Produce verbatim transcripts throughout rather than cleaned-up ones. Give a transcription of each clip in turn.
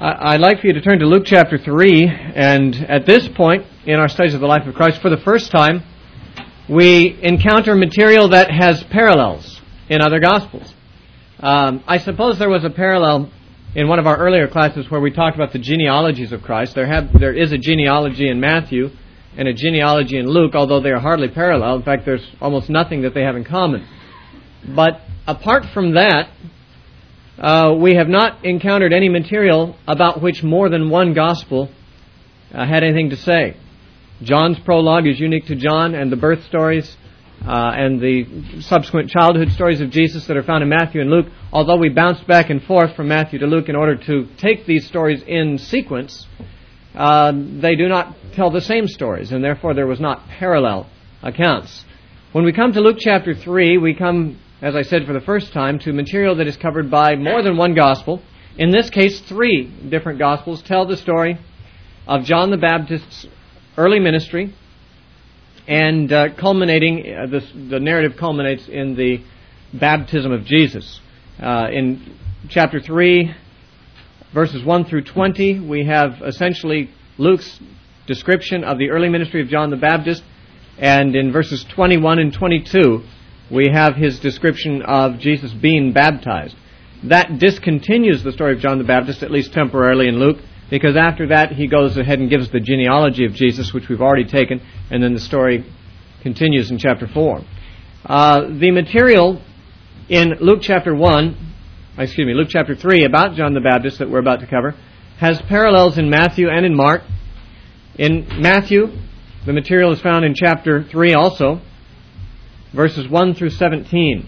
I'd like for you to turn to Luke chapter three, and at this point in our studies of the life of Christ, for the first time, we encounter material that has parallels in other Gospels. Um, I suppose there was a parallel in one of our earlier classes where we talked about the genealogies of Christ. There have there is a genealogy in Matthew and a genealogy in Luke, although they are hardly parallel. In fact, there's almost nothing that they have in common. But apart from that, Uh, we have not encountered any material about which more than one gospel uh, had anything to say. John's prologue is unique to John, and the birth stories uh, and the subsequent childhood stories of Jesus that are found in Matthew and Luke, although we bounced back and forth from Matthew to Luke in order to take these stories in sequence, uh, they do not tell the same stories, and therefore there was not parallel accounts. When we come to Luke chapter three, we come, as I said, for the first time, to material that is covered by more than one gospel. In this case, three different gospels tell the story of John the Baptist's early ministry, and uh, culminating, uh, this, the narrative culminates in the baptism of Jesus. Uh, in chapter three, verses one through twenty, we have essentially Luke's description of the early ministry of John the Baptist, and in verses twenty-one and twenty-two, we have his description of Jesus being baptized. That discontinues the story of John the Baptist, at least temporarily in Luke, because after that he goes ahead and gives the genealogy of Jesus, which we've already taken, and then the story continues in chapter four. Uh, the material in Luke chapter one, excuse me, Luke chapter three about John the Baptist that we're about to cover has parallels in Matthew and in Mark. In Matthew, the material is found in chapter three also, verses one through seventeen.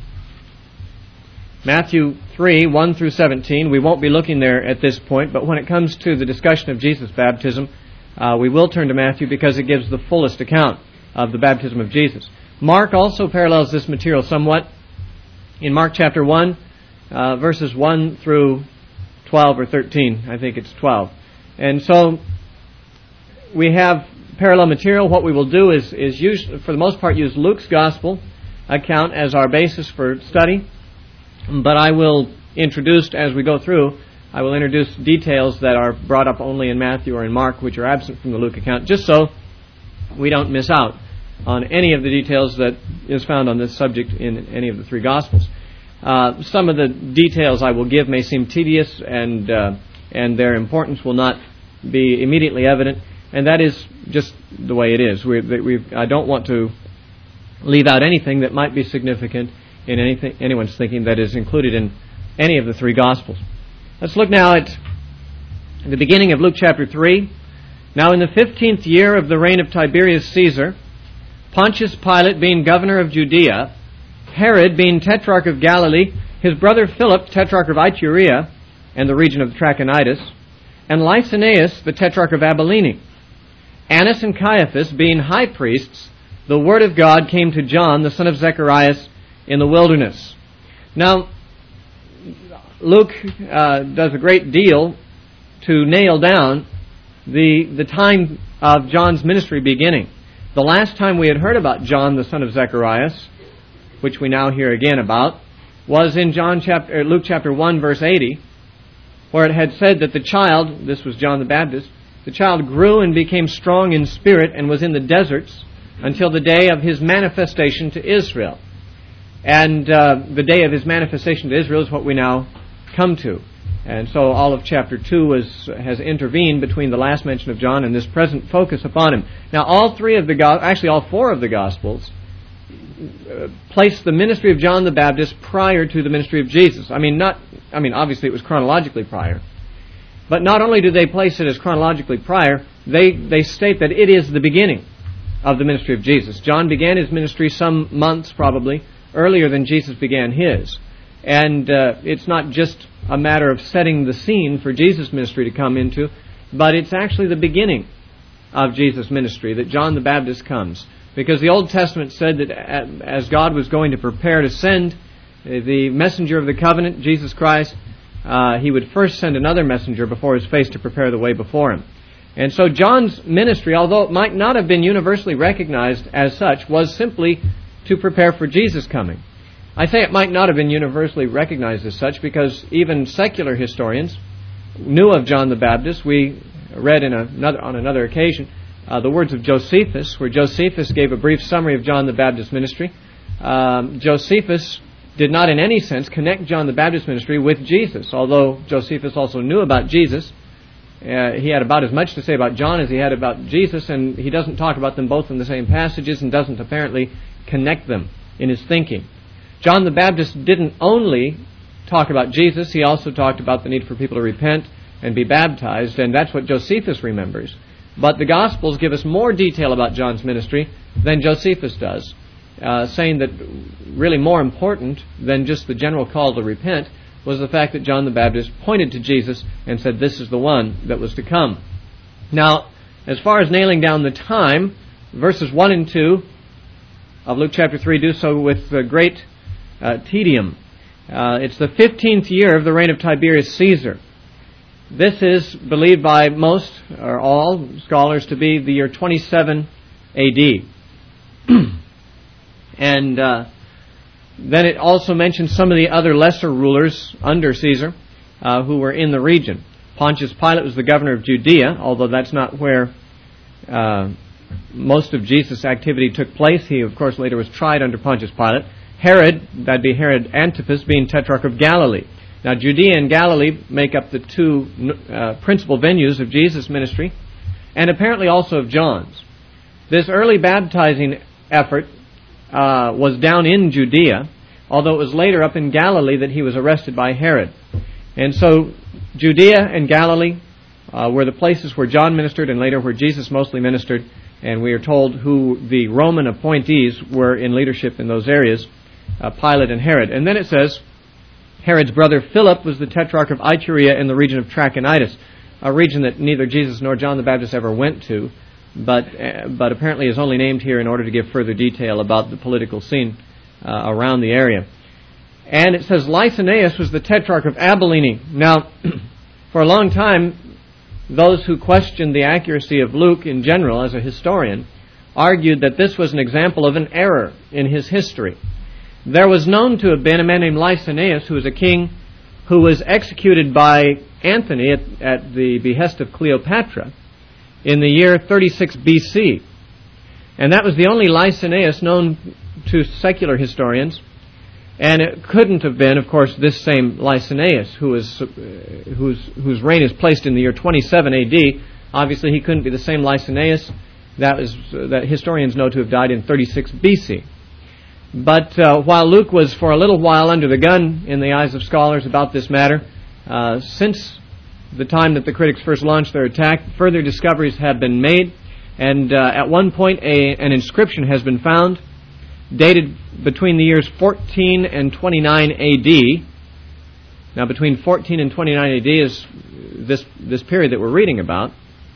Matthew three, one through seventeen. We won't be looking there at this point, but when it comes to the discussion of Jesus' baptism, uh, we will turn to Matthew because it gives the fullest account of the baptism of Jesus. Mark also parallels this material somewhat. In Mark chapter one, uh, verses one through twelve or thirteen, I think it's twelve. And so we have parallel material. What we will do is, is use, for the most part, use Luke's gospel account as our basis for study. But I will introduce, as we go through, I will introduce details that are brought up only in Matthew or in Mark, which are absent from the Luke account, just so we don't miss out on any of the details that is found on this subject in any of the three Gospels. Uh, some of the details I will give may seem tedious, and uh, and their importance will not be immediately evident, and that is just the way it is. We, we've, I don't want to leave out anything that might be significant in anything anyone's thinking that is included in any of the three Gospels. Let's look now at the beginning of Luke chapter three. Now in the fifteenth year of the reign of Tiberius Caesar, Pontius Pilate being governor of Judea, Herod being tetrarch of Galilee, his brother Philip tetrarch of Iturea and the region of Trachonitis, and Lysanias the tetrarch of Abilene, Annas and Caiaphas being high priests, the word of God came to John, the son of Zacharias, in the wilderness. Now, Luke uh, does a great deal to nail down the the time of John's ministry beginning. The last time we had heard about John, the son of Zacharias, which we now hear again about, was in John chapter, Luke chapter one, verse eighty, where it had said that the child, this was John the Baptist, the child grew and became strong in spirit and was in the deserts until the day of his manifestation to Israel. And uh, the day of his manifestation to Israel is what we now come to. And so all of chapter two is, has intervened between the last mention of John and this present focus upon him. Now all three of the, actually all four of the Gospels uh, place the ministry of John the Baptist prior to the ministry of Jesus. I mean, not, I mean, obviously it was chronologically prior. But not only do they place it as chronologically prior, they, they state that it is the beginning of the ministry of Jesus. John began his ministry some months, probably, earlier than Jesus began his. And uh, it's not just a matter of setting the scene for Jesus' ministry to come into, but it's actually the beginning of Jesus' ministry that John the Baptist comes. Because the Old Testament said that as God was going to prepare to send the messenger of the covenant, Jesus Christ, uh, He would first send another messenger before His face to prepare the way before Him. And so John's ministry, although it might not have been universally recognized as such, was simply to prepare for Jesus' coming. I say it might not have been universally recognized as such because even secular historians knew of John the Baptist, we read in another, on another occasion uh, the words of Josephus, where Josephus gave a brief summary of John the Baptist's ministry. Um, Josephus did not in any sense connect John the Baptist's ministry with Jesus, although Josephus also knew about Jesus. Uh, he had about as much to say about John as he had about Jesus, and he doesn't talk about them both in the same passages and doesn't apparently connect them in his thinking. John the Baptist didn't only talk about Jesus, he also talked about the need for people to repent and be baptized, and that's what Josephus remembers. But the Gospels give us more detail about John's ministry than Josephus does, uh, saying that really more important than just the general call to repent was the fact that John the Baptist pointed to Jesus and said, this is the one that was to come. Now, as far as nailing down the time, verses one and two of Luke chapter three do so with uh, great uh, tedium. Uh, it's the fifteenth year of the reign of Tiberius Caesar. This is believed by most, or all, scholars to be the year twenty-seven A D And uh, then it also mentions some of the other lesser rulers under Caesar uh, who were in the region. Pontius Pilate was the governor of Judea, although that's not where uh, most of Jesus' activity took place. He, of course, later was tried under Pontius Pilate. Herod, that'd be Herod Antipas, being Tetrarch of Galilee. Now, Judea and Galilee make up the two uh, principal venues of Jesus' ministry, and apparently also of John's. This early baptizing effort uh, was down in Judea, although it was later up in Galilee that he was arrested by Herod. And so, Judea and Galilee uh, were the places where John ministered and later where Jesus mostly ministered, and we are told who the Roman appointees were in leadership in those areas, uh, Pilate and Herod. And then it says, Herod's brother Philip was the tetrarch of Iturea in the region of Trachonitis, a region that neither Jesus nor John the Baptist ever went to, but uh, but apparently is only named here in order to give further detail about the political scene uh, around the area. And it says Lysanias was the tetrarch of Abilene. Now, for a long time, those who questioned the accuracy of Luke in general as a historian argued that this was an example of an error in his history. There was known to have been a man named Lysanias, who was a king who was executed by Antony at, at the behest of Cleopatra in the year thirty-six B C. And that was the only Lysanias known to secular historians. And it couldn't have been, of course, this same Lysanias, who is, uh, whose, whose reign is placed in the year twenty-seven A D. Obviously, he couldn't be the same Lysanias that, was, uh, that historians know to have died in thirty-six B C. But uh, while Luke was for a little while under the gun in the eyes of scholars about this matter, uh, since the time that the critics first launched their attack, further discoveries have been made, and uh, at one point a, an inscription has been found dated between the years fourteen and twenty-nine A D. Now, between fourteen and twenty-nine A D is this, this period that we're reading about.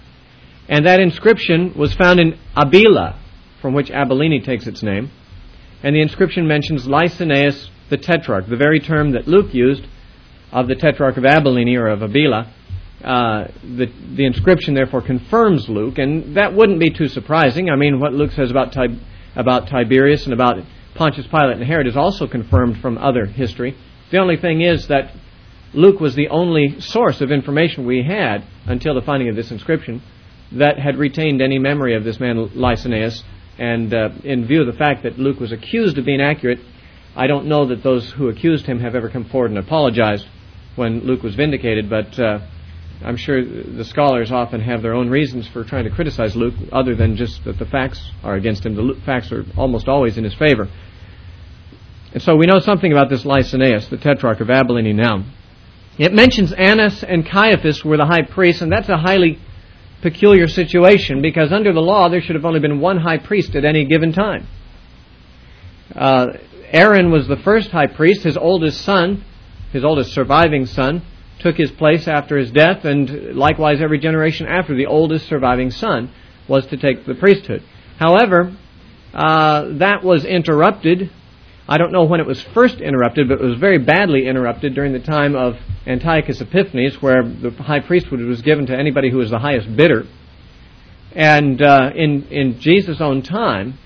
And that inscription was found in Abila, from which Abilene takes its name. And the inscription mentions Lysanias the Tetrarch, the very term that Luke used of the Tetrarch of Abilene or of Abila. Uh, the, the inscription, therefore, confirms Luke, and that wouldn't be too surprising. I mean, what Luke says about Tib- about Tiberius and about Pontius Pilate and Herod is also confirmed from other history. The only thing is that Luke was the only source of information we had until the finding of this inscription that had retained any memory of this man Lysanias. And uh, in view of the fact that Luke was accused of being accurate, I don't know that those who accused him have ever come forward and apologized when Luke was vindicated, but uh, I'm sure the scholars often have their own reasons for trying to criticize Luke, other than just that the facts are against him. The facts are almost always in his favor. And so we know something about this Lysanias, the Tetrarch of Abilene now. It mentions Annas and Caiaphas were the high priests, and that's a highly peculiar situation, because under the law there should have only been one high priest at any given time. Uh, Aaron was the first high priest. His oldest son, his oldest surviving son, took his place after his death, and likewise every generation after the oldest surviving son was to take the priesthood. However, uh, that was interrupted. I don't know when it was first interrupted, but it was very badly interrupted during the time of Antiochus Epiphanes, where the high priesthood was given to anybody who was the highest bidder. And uh, in, in Jesus' own time,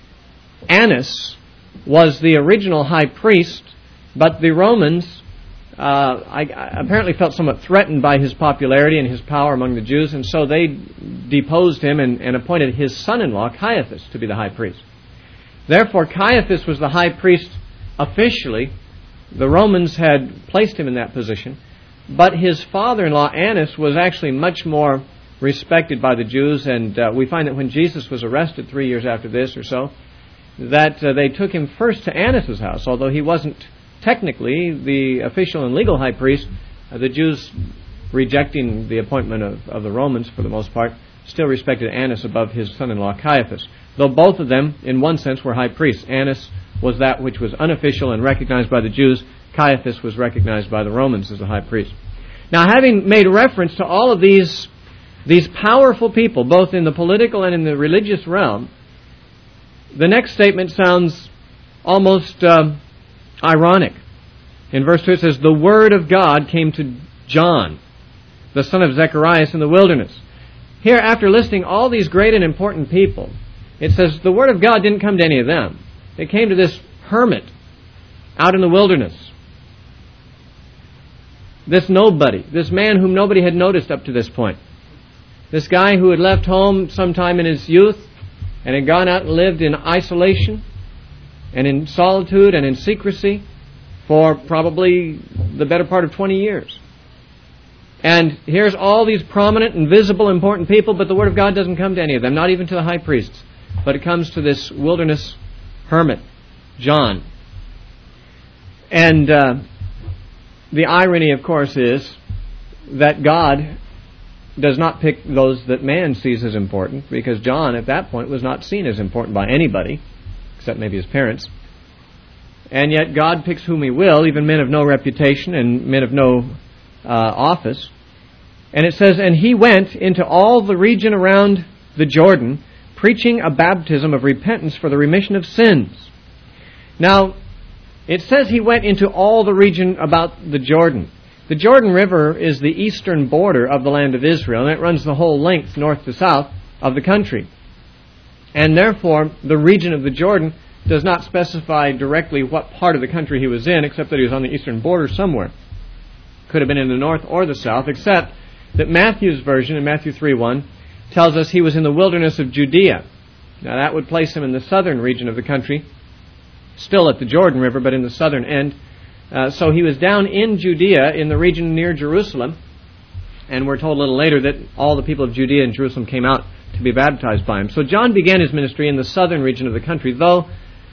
Annas was the original high priest, but the Romans uh, I, I apparently felt somewhat threatened by his popularity and his power among the Jews, and so they deposed him and, and appointed his son-in-law, Caiaphas, to be the high priest. Therefore, Caiaphas was the high priest officially. The Romans had placed him in that position, but his father-in-law, Annas, was actually much more respected by the Jews, and uh, we find that when Jesus was arrested three years after this or so, that uh, they took him first to Annas' house, although he wasn't technically the official and legal high priest. Uh, the Jews, rejecting the appointment of, of the Romans for the most part, still respected Annas above his son-in-law Caiaphas, though both of them, in one sense, were high priests. Annas was that which was unofficial and recognized by the Jews. Caiaphas was recognized by the Romans as a high priest. Now, having made reference to all of these, these powerful people, both in the political and in the religious realm, the next statement sounds almost um, ironic. In verse two it says, "The word of God came to John, the son of Zecharias, in the wilderness." Here, after listing all these great and important people, it says the word of God didn't come to any of them. It came to this hermit out in the wilderness. This nobody, this man whom nobody had noticed up to this point. This guy who had left home sometime in his youth and had gone out and lived in isolation and in solitude and in secrecy for probably the better part of twenty years. And here's all these prominent and visible, important people, but the Word of God doesn't come to any of them, not even to the high priests. But it comes to this wilderness hermit, John. And uh, the irony, of course, is that God does not pick those that man sees as important, because John at that point was not seen as important by anybody, except maybe his parents. And yet God picks whom He will, even men of no reputation and men of no uh, office. And it says, "And he went into all the region around the Jordan, preaching a baptism of repentance for the remission of sins." Now, it says he went into all the region about the Jordan. The Jordan River is the eastern border of the land of Israel, and it runs the whole length, north to south, of the country. And therefore, the region of the Jordan does not specify directly what part of the country he was in, except that he was on the eastern border somewhere. Could have been in the north or the south, except that Matthew's version, in Matthew three one, tells us he was in the wilderness of Judea. Now that would place him in the southern region of the country, still at the Jordan River, but in the southern end. Uh, so he was down in Judea, in the region near Jerusalem, and we're told a little later that all the people of Judea and Jerusalem came out to be baptized by him. So John began his ministry in the southern region of the country, though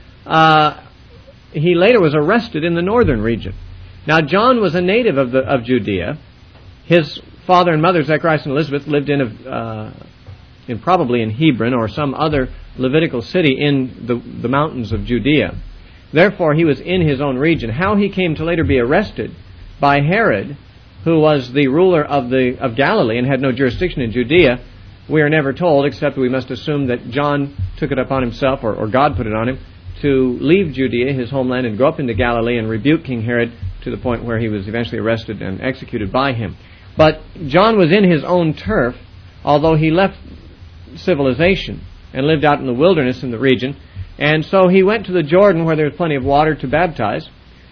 uh, he later was arrested in the northern region. Now John was a native of, the, of Judea. His father and mother, Zacharias and Elizabeth, lived in, a, uh, in probably in Hebron or some other Levitical city in the, the mountains of Judea. Therefore, he was in his own region. How he came to later be arrested by Herod, who was the ruler of the of Galilee and had no jurisdiction in Judea, we are never told, except we must assume that John took it upon himself, or, or God put it on him, to leave Judea, his homeland, and go up into Galilee and rebuke King Herod to the point where he was eventually arrested and executed by him. But John was in his own turf, although he left civilization and lived out in the wilderness in the region. And so he went to the Jordan, where there was plenty of water, to baptize,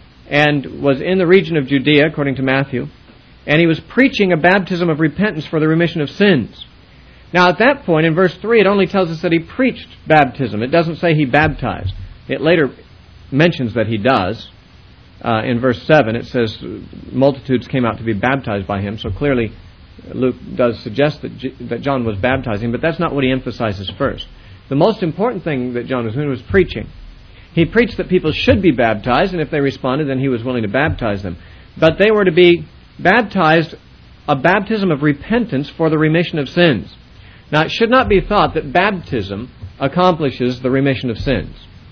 and was in the region of Judea, according to Matthew. And he was preaching a baptism of repentance for the remission of sins. Now at that point, in verse three, it only tells us that he preached baptism. It doesn't say he baptized. It later mentions that he does. Uh, in verse seven, it says multitudes came out to be baptized by him. So clearly Luke does suggest that, J- that John was baptizing, but that's not what he emphasizes first. The most important thing that John was doing was preaching. He preached that people should be baptized, and if they responded, then he was willing to baptize them. But they were to be baptized, a baptism of repentance for the remission of sins. Now, it should not be thought that baptism accomplishes the remission of sins.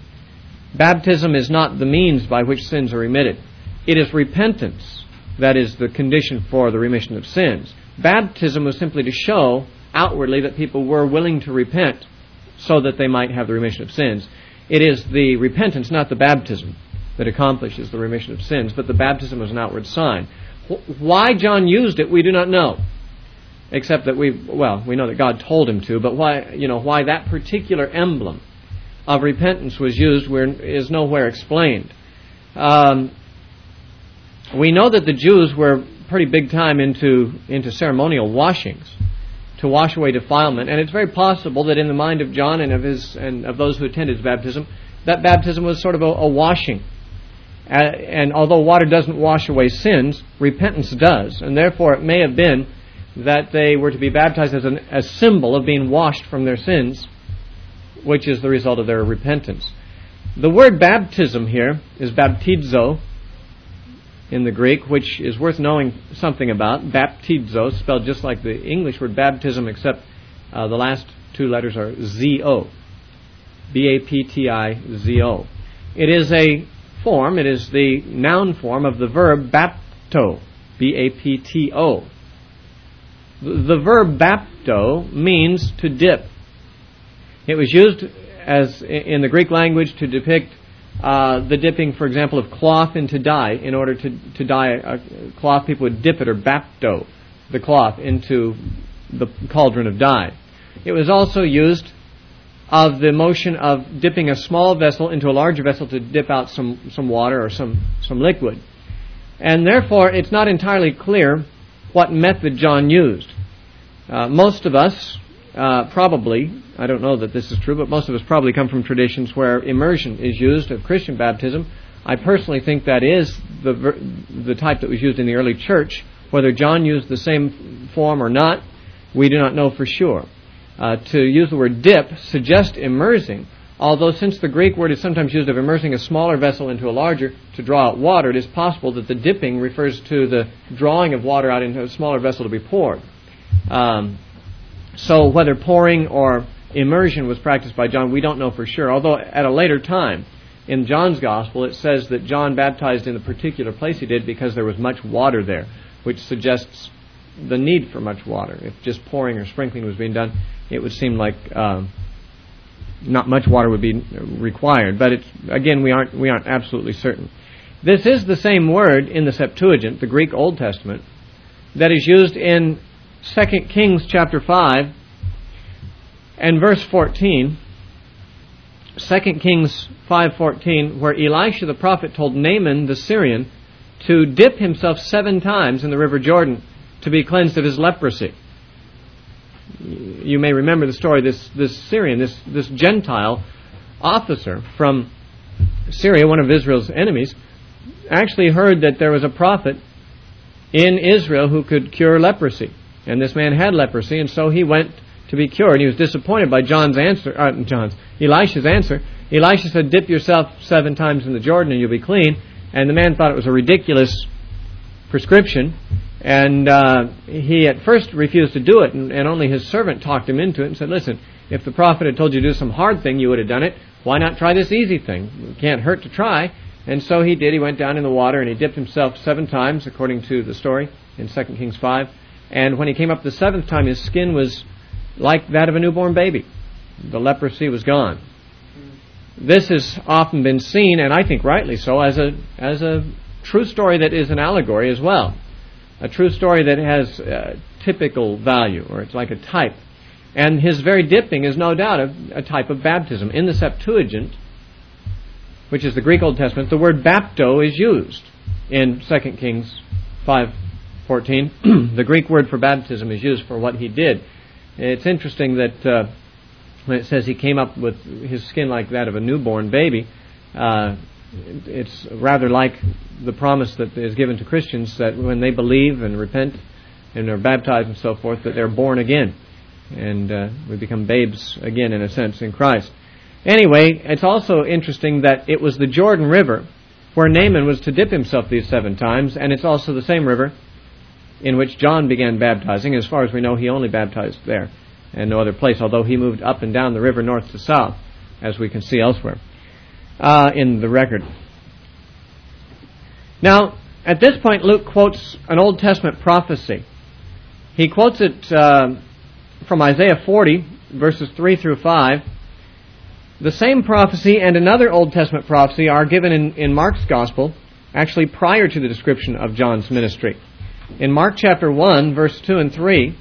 Baptism is not the means by which sins are remitted. It is repentance that is the condition for the remission of sins. Baptism was simply to show outwardly that people were willing to repent so that they might have the remission of sins. It is the repentance, not the baptism, that accomplishes the remission of sins, but the baptism was an outward sign. Why John used it, we do not know, except that we, well, we know that God told him to, but why, you know, why that particular emblem of repentance was used is nowhere explained. Um, We know that the Jews were pretty big time into, into ceremonial washings to wash away defilement, and it's very possible that in the mind of John and of his and of those who attended his baptism, that baptism was sort of a, a washing. Uh, and although water doesn't wash away sins, repentance does, and therefore it may have been that they were to be baptized as an, a symbol of being washed from their sins, which is the result of their repentance. The word baptism here is baptizo in the Greek, which is worth knowing something about. Baptizo, spelled just like the English word baptism, except uh, the last two letters are Z O. B A P T I Z O. It is a form, it is the noun form of the verb bapto, B A P T O. The verb bapto means to dip. It was used as in the Greek language to depict uh, the dipping, for example, of cloth into dye. In order to, to dye a cloth, people would dip it or bapto the cloth into the cauldron of dye. It was also used of the motion of dipping a small vessel into a larger vessel to dip out some, some water or some, some liquid. And therefore, it's not entirely clear what method John used. Uh, most of us uh, probably, I don't know that this is true, but most of us probably come from traditions where immersion is used of Christian baptism. I personally think that is the ver- the type that was used in the early church. Whether John used the same form or not, we do not know for sure. Uh, to use the word dip suggests immersing, although since the Greek word is sometimes used of immersing a smaller vessel into a larger to draw out water, it is possible that the dipping refers to the drawing of water out into a smaller vessel to be poured. Um, so whether pouring or immersion was practiced by John, we don't know for sure, although at a later time in John's Gospel it says that John baptized in the particular place he did because there was much water there, which suggests the need for much water. If just pouring or sprinkling was being done, it would seem like um, not much water would be required. But it's, again, we aren't we aren't absolutely certain. This is the same word in the Septuagint, the Greek Old Testament, that is used in Second Kings chapter five and verse fourteen. Second Kings five fourteen, where Elisha the prophet told Naaman the Syrian to dip himself seven times in the river Jordan to be cleansed of his leprosy. You may remember the story. This this Syrian, this this Gentile officer from Syria, one of Israel's enemies, actually heard that there was a prophet in Israel who could cure leprosy, and this man had leprosy, and so he went to be cured. He was disappointed by John's answer, uh, John's Elisha's answer. Elisha said, "Dip yourself seven times in the Jordan, and you'll be clean." And the man thought it was a ridiculous prescription. And uh, he at first refused to do it, and, and only his servant talked him into it and said, "Listen, if the prophet had told you to do some hard thing, you would have done it. Why not try this easy thing? It can't hurt to try." And so he did. He went down in the water and he dipped himself seven times, according to the story in Second Kings five. And when he came up the seventh time, his skin was like that of a newborn baby. The leprosy was gone. This has often been seen, and I think rightly so, as a as a true story that is an allegory as well. A true story that has uh, typical value, or it's like a type. And his very dipping is no doubt a, a type of baptism. In the Septuagint, which is the Greek Old Testament, the word bapto is used in Second Kings five fourteen. The Greek word for baptism is used for what he did. It's interesting that uh, when it says he came up with his skin like that of a newborn baby, uh, it's rather like the promise that is given to Christians that when they believe and repent and are baptized and so forth, that they're born again. And uh, we become babes again, in a sense, in Christ. Anyway, it's also interesting that it was the Jordan River where Naaman was to dip himself these seven times, and it's also the same river in which John began baptizing. As far as we know, he only baptized there and no other place, although he moved up and down the river north to south, as we can see elsewhere uh, in the record. Now, at this point, Luke quotes an Old Testament prophecy. He quotes it uh, from Isaiah forty, verses three through five. The same prophecy and another Old Testament prophecy are given in, in Mark's Gospel, actually prior to the description of John's ministry. In Mark chapter one, verse two and three,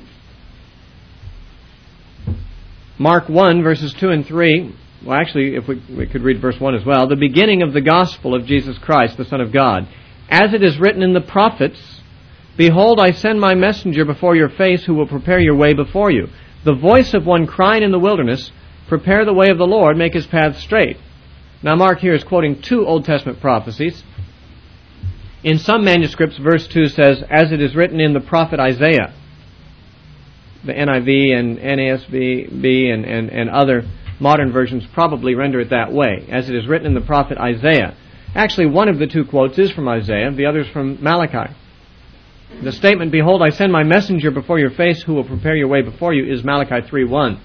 Mark one, verses two and three, well actually, if we, we could read verse one as well, the beginning of the gospel of Jesus Christ, the Son of God, As it is written in the prophets, behold, I send my messenger before your face, who will prepare your way before you. The voice of one crying in the wilderness, prepare the way of the Lord, make his path straight. Now Mark here is quoting two Old Testament prophecies. In some manuscripts, verse two says, as it is written in the prophet Isaiah. The N I V and N A S B and, and, and other modern versions probably render it that way, as it is written in the prophet Isaiah. Actually, one of the two quotes is from Isaiah, the other is from Malachi. The statement, behold, I send my messenger before your face, who will prepare your way before you, is Malachi three one.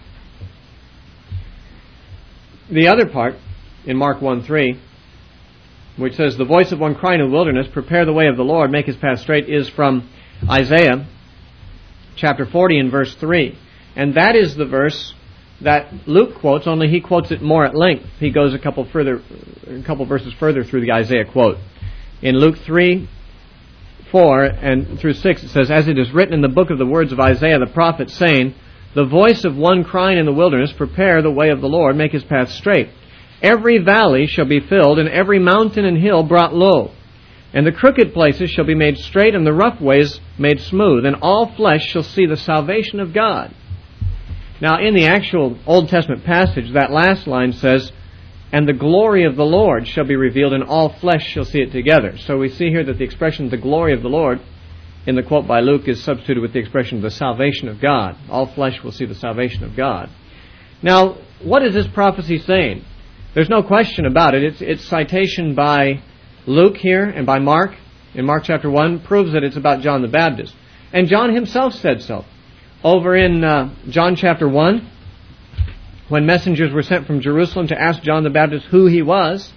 The other part, in Mark one three, which says, the voice of one crying in the wilderness, prepare the way of the Lord, make his path straight, is from Isaiah chapter forty and verse three. And that is the verse that Luke quotes, only he quotes it more at length. He goes a couple further, a couple verses further through the Isaiah quote. In Luke three, four and through six, it says, as it is written in the book of the words of Isaiah the prophet, saying, the voice of one crying in the wilderness, prepare the way of the Lord, make his path straight. Every valley shall be filled, and every mountain and hill brought low. And the crooked places shall be made straight, and the rough ways made smooth, and all flesh shall see the salvation of God. Now, in the actual Old Testament passage, that last line says, and the glory of the Lord shall be revealed, and all flesh shall see it together. So we see here that the expression, the glory of the Lord, in the quote by Luke, is substituted with the expression, the salvation of God. All flesh will see the salvation of God. Now, what is this prophecy saying? There's no question about it. It's, it's citation by Luke here and by Mark, in Mark chapter one, proves that it's about John the Baptist. And John himself said so. Over in uh, John chapter one, when messengers were sent from Jerusalem to ask John the Baptist who he was,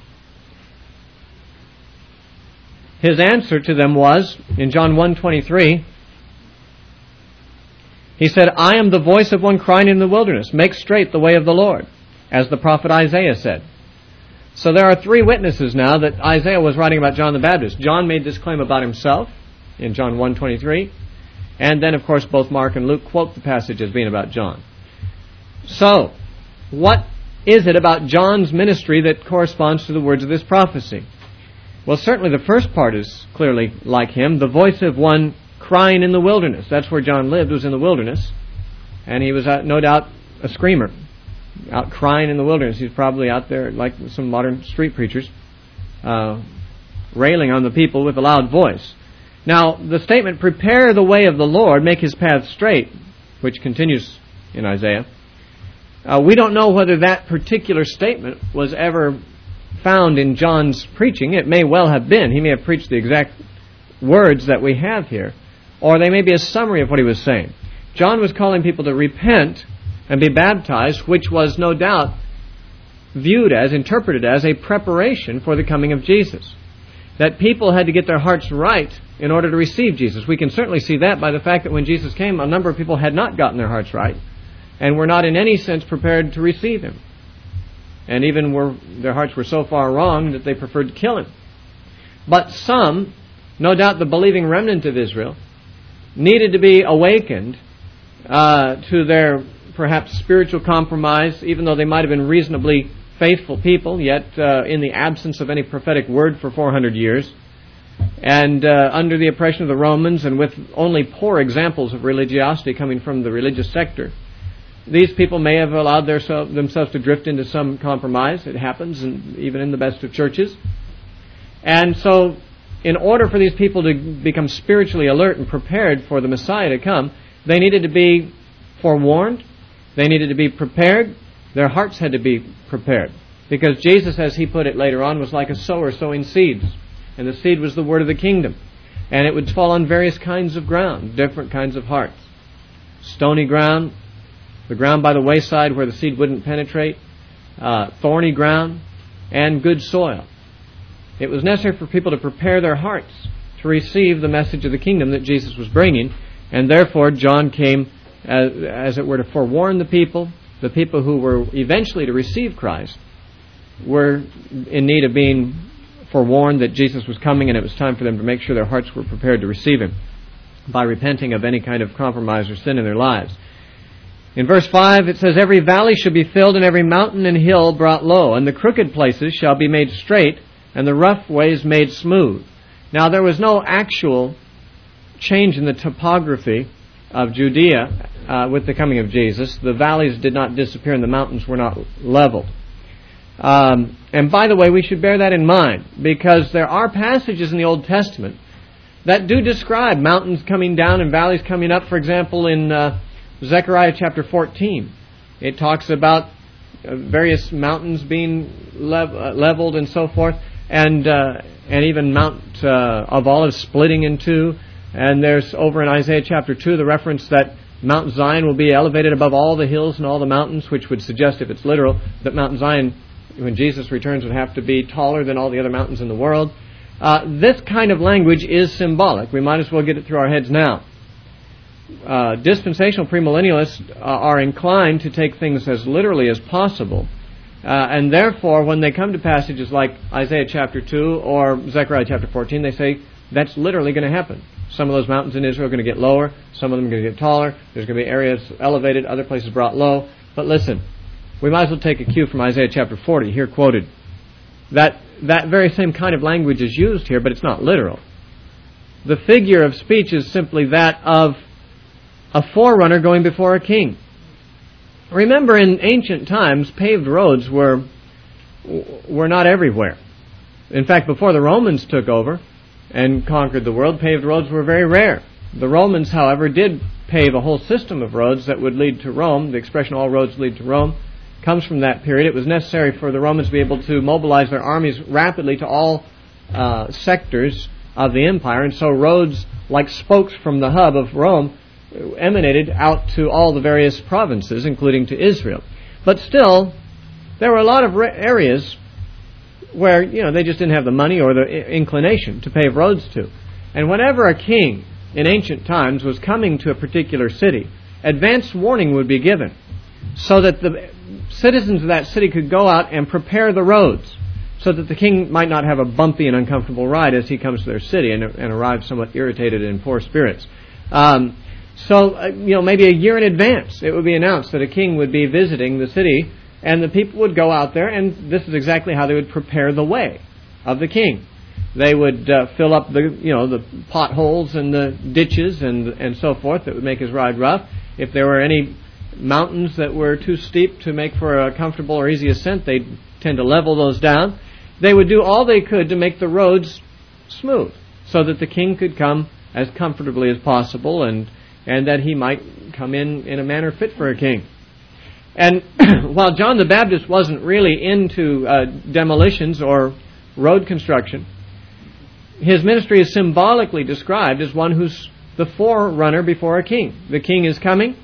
his answer to them was, in John one twenty-three, he said, I am the voice of one crying in the wilderness, make straight the way of the Lord, as the prophet Isaiah said. So there are three witnesses now that Isaiah was writing about John the Baptist. John made this claim about himself in John one twenty-three. And then, of course, both Mark and Luke quote the passage as being about John. So, what is it about John's ministry that corresponds to the words of this prophecy? Well, certainly the first part is clearly like him, the voice of one crying in the wilderness. That's where John lived, was in the wilderness. And he was, uh, no doubt, a screamer, out crying in the wilderness. He's probably out there, like some modern street preachers, uh, railing on the people with a loud voice. Now, the statement, prepare the way of the Lord, make his path straight, which continues in Isaiah, uh, we don't know whether that particular statement was ever found in John's preaching. It may well have been. He may have preached the exact words that we have here, or they may be a summary of what he was saying. John was calling people to repent and be baptized, which was no doubt viewed as, interpreted as a preparation for the coming of Jesus. That people had to get their hearts right in order to receive Jesus. We can certainly see that by the fact that when Jesus came, a number of people had not gotten their hearts right and were not in any sense prepared to receive him. And even were their hearts were so far wrong that they preferred to kill him. But some, no doubt the believing remnant of Israel, needed to be awakened uh, to their perhaps spiritual compromise, even though they might have been reasonably faithful people, yet uh, in the absence of any prophetic word for four hundred years, and uh, under the oppression of the Romans, and with only poor examples of religiosity coming from the religious sector, these people may have allowed their, themselves to drift into some compromise. It happens, and even in the best of churches. And so, in order for these people to become spiritually alert and prepared for the Messiah to come, they needed to be forewarned, they needed to be prepared, their hearts had to be prepared. Because Jesus, as he put it later on, was like a sower sowing seeds. And the seed was the word of the kingdom. And it would fall on various kinds of ground, different kinds of hearts. Stony ground, the ground by the wayside where the seed wouldn't penetrate, uh, thorny ground, and good soil. It was necessary for people to prepare their hearts to receive the message of the kingdom that Jesus was bringing. And therefore, John came, as, as it were, to forewarn the people. The people who were eventually to receive Christ were in need of being forewarned that Jesus was coming, and it was time for them to make sure their hearts were prepared to receive him by repenting of any kind of compromise or sin in their lives. In verse five it says, every valley shall be filled, and every mountain and hill brought low, and the crooked places shall be made straight, and the rough ways made smooth. Now, there was no actual change in the topography of Judea uh, with the coming of Jesus. The valleys did not disappear and the mountains were not leveled. Um, and by the way, we should bear that in mind, because there are passages in the Old Testament that do describe mountains coming down and valleys coming up. For example, in uh, Zechariah chapter fourteen, it talks about uh, various mountains being lev- uh, leveled and so forth, and uh, and even Mount uh, of Olives splitting in two. And there's over in Isaiah chapter two the reference that Mount Zion will be elevated above all the hills and all the mountains, which would suggest, if it's literal, that Mount Zion, when Jesus returns, would have to be taller than all the other mountains in the world. Uh, this kind of language is symbolic. We might as well get it through our heads now. Uh, dispensational premillennialists uh, are inclined to take things as literally as possible. Uh, and therefore, when they come to passages like Isaiah chapter two or Zechariah chapter fourteen, they say that's literally going to happen. Some of those mountains in Israel are going to get lower. Some of them are going to get taller. There's going to be areas elevated, other places brought low. But listen, we might as well take a cue from Isaiah chapter forty, here quoted. That, that very same kind of language is used here, but it's not literal. The figure of speech is simply that of a forerunner going before a king. Remember, in ancient times, paved roads were, were not everywhere. In fact, before the Romans took over and conquered the world, paved roads were very rare. The Romans, however, did pave a whole system of roads that would lead to Rome. The expression, all roads lead to Rome, comes from that period. It was necessary for the Romans to be able to mobilize their armies rapidly to all uh, sectors of the empire, and so roads, like spokes from the hub of Rome, emanated out to all the various provinces, including to Israel. But still, there were a lot of areas where, you know, they just didn't have the money or the inclination to pave roads to. And whenever a king in ancient times was coming to a particular city, advance warning would be given so that the citizens of that city could go out and prepare the roads so that the king might not have a bumpy and uncomfortable ride as he comes to their city and, and arrive somewhat irritated and in poor spirits. Um, so, uh, you know, maybe a year in advance it would be announced that a king would be visiting the city, and the people would go out there, and this is exactly how they would prepare the way of the king. They would uh, fill up the, you know, the potholes and the ditches and and so forth that would make his ride rough. If there were any mountains that were too steep to make for a comfortable or easy ascent, they'd tend to level those down. They would do all they could to make the roads smooth so that the king could come as comfortably as possible, and and that he might come in in a manner fit for a king. And while John the Baptist wasn't really into uh, demolitions or road construction, his ministry is symbolically described as one who's the forerunner before a king. The king is coming.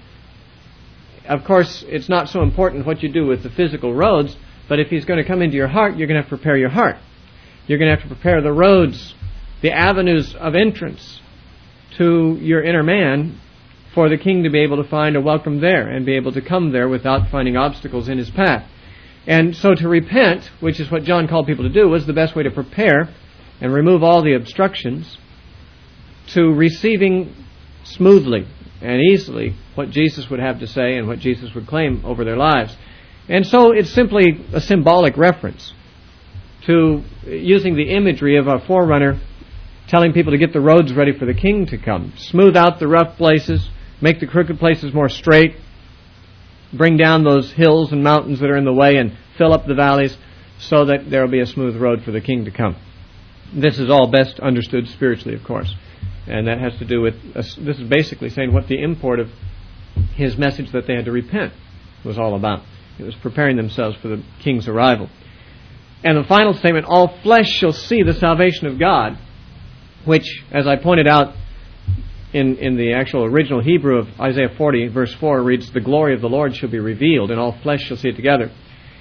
Of course, it's not so important what you do with the physical roads, but if he's going to come into your heart, you're going to have to prepare your heart. You're going to have to prepare the roads, the avenues of entrance to your inner man, for the king to be able to find a welcome there and be able to come there without finding obstacles in his path. And so to repent, which is what John called people to do, was the best way to prepare and remove all the obstructions to receiving smoothly and easily what Jesus would have to say and what Jesus would claim over their lives. And so it's simply a symbolic reference to using the imagery of a forerunner telling people to get the roads ready for the king to come. Smooth out the rough places, make the crooked places more straight, bring down those hills and mountains that are in the way, and fill up the valleys so that there will be a smooth road for the king to come. This is all best understood spiritually, of course. And that has to do with, uh, this is basically saying what the import of his message that they had to repent was all about. It was preparing themselves for the king's arrival. And the final statement, all flesh shall see the salvation of God, which, as I pointed out, In, in the actual original Hebrew of Isaiah forty, verse four, reads, the glory of the Lord shall be revealed, and all flesh shall see it together,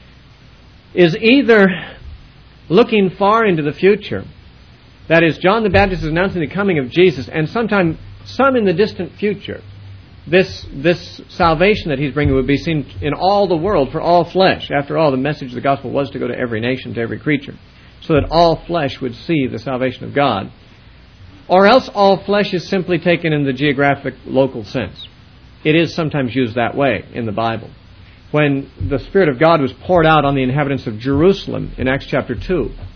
is either looking far into the future. That is, John the Baptist is announcing the coming of Jesus, and sometime, some in the distant future, this, this salvation that he's bringing would be seen in all the world for all flesh. After all, the message of the gospel was to go to every nation, to every creature, so that all flesh would see the salvation of God. Or else all flesh is simply taken in the geographic local sense. It is sometimes used that way in the Bible. When the Spirit of God was poured out on the inhabitants of Jerusalem in Acts chapter two,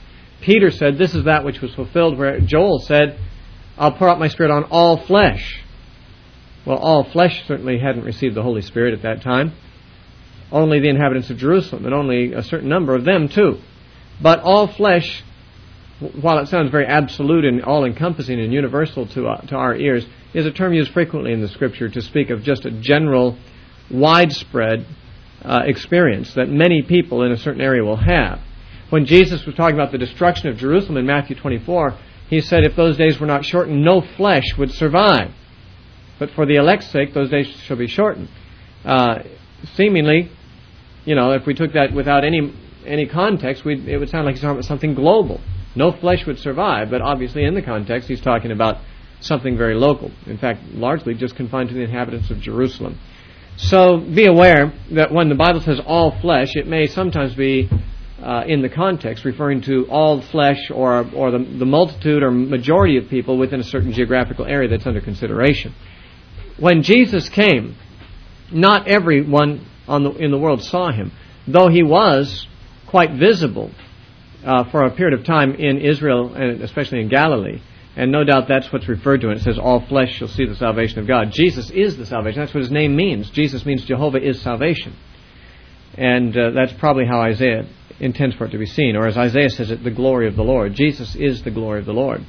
Peter said, this is that which was fulfilled, where Joel said, I'll pour out my Spirit on all flesh. Well, all flesh certainly hadn't received the Holy Spirit at that time. Only the inhabitants of Jerusalem, and only a certain number of them too. But all flesh, while it sounds very absolute and all-encompassing and universal to, uh, to our ears, is a term used frequently in the Scripture to speak of just a general, widespread uh, experience that many people in a certain area will have. When Jesus was talking about the destruction of Jerusalem in Matthew twenty-four, He said, if those days were not shortened, no flesh would survive. But for the elect's sake, those days shall be shortened. Uh, seemingly, you know, if we took that without any any context, we'd, it would sound like He's talking about something global. No flesh would survive, but obviously in the context, He's talking about something very local. In fact, largely just confined to the inhabitants of Jerusalem. So be aware that when the Bible says all flesh, it may sometimes be uh, in the context referring to all flesh or or the, the multitude or majority of people within a certain geographical area that's under consideration. When Jesus came, not everyone on the, in the world saw Him, though He was quite visible uh, for a period of time in Israel and especially in Galilee. And no doubt that's what's referred to when it says all flesh shall see the salvation of God. Jesus is the salvation. That's what His name means. Jesus means Jehovah is salvation. And uh, that's probably how Isaiah intends for it to be seen. Or as Isaiah says it, the glory of the Lord. Jesus is the glory of the Lord.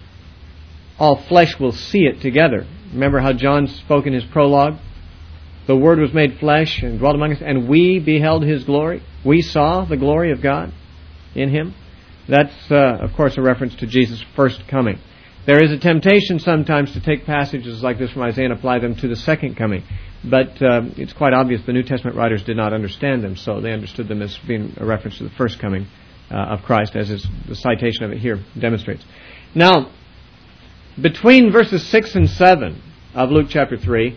All flesh will see it together. Remember how John spoke in his prologue? The Word was made flesh and dwelt among us, and we beheld His glory. We saw the glory of God in Him. That's, uh, of course, a reference to Jesus' first coming. There is a temptation sometimes to take passages like this from Isaiah and apply them to the second coming. But uh, it's quite obvious the New Testament writers did not understand them, so they understood them as being a reference to the first coming uh, of Christ, as is the citation of it here demonstrates. Now, between verses six and seven of Luke chapter three,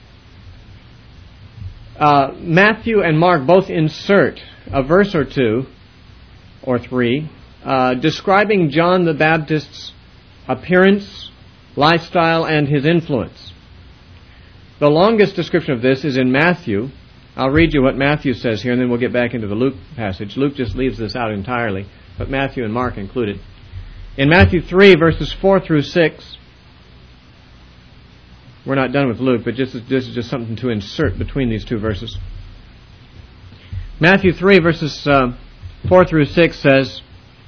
uh, Matthew and Mark both insert a verse or two, or three, uh, describing John the Baptist's appearance, lifestyle, and his influence. The longest description of this is in Matthew. I'll read you what Matthew says here, and then we'll get back into the Luke passage. Luke just leaves this out entirely, but Matthew and Mark included. In Matthew three, verses four through six, we're not done with Luke, but just, this is just something to insert between these two verses. Matthew three, verses uh, four through six says,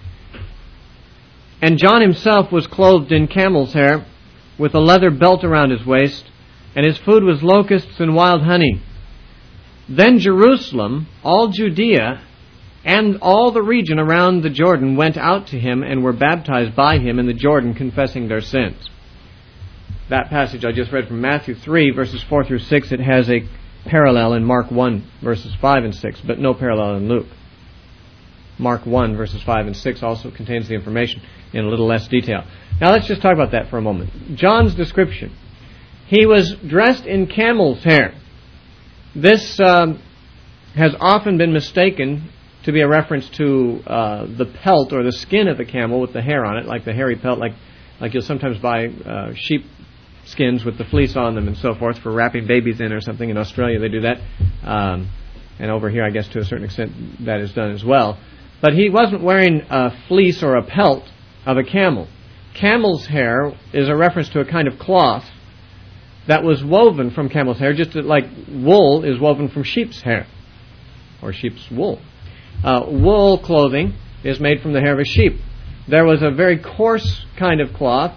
And John himself was clothed in camel's hair, with a leather belt around his waist, and his food was locusts and wild honey. Then Jerusalem, all Judea, and all the region around the Jordan went out to him and were baptized by him in the Jordan, confessing their sins. That passage I just read from Matthew three, verses four through six, it has a parallel in Mark one, verses five and six, but no parallel in Luke. Mark one, verses five and six also contains the information in a little less detail. Now let's just talk about that for a moment. John's description. He was dressed in camel's hair. This um, has often been mistaken to be a reference to uh, the pelt or the skin of the camel with the hair on it, like the hairy pelt, like like you'll sometimes buy uh, sheep skins with the fleece on them and so forth for wrapping babies in or something. In Australia they do that. Um, and over here I guess to a certain extent that is done as well. But he wasn't wearing a fleece or a pelt of a camel. Camel's hair is a reference to a kind of cloth that was woven from camel's hair, just like wool is woven from sheep's hair, or sheep's wool. Uh, wool clothing is made from the hair of a sheep. There was a very coarse kind of cloth,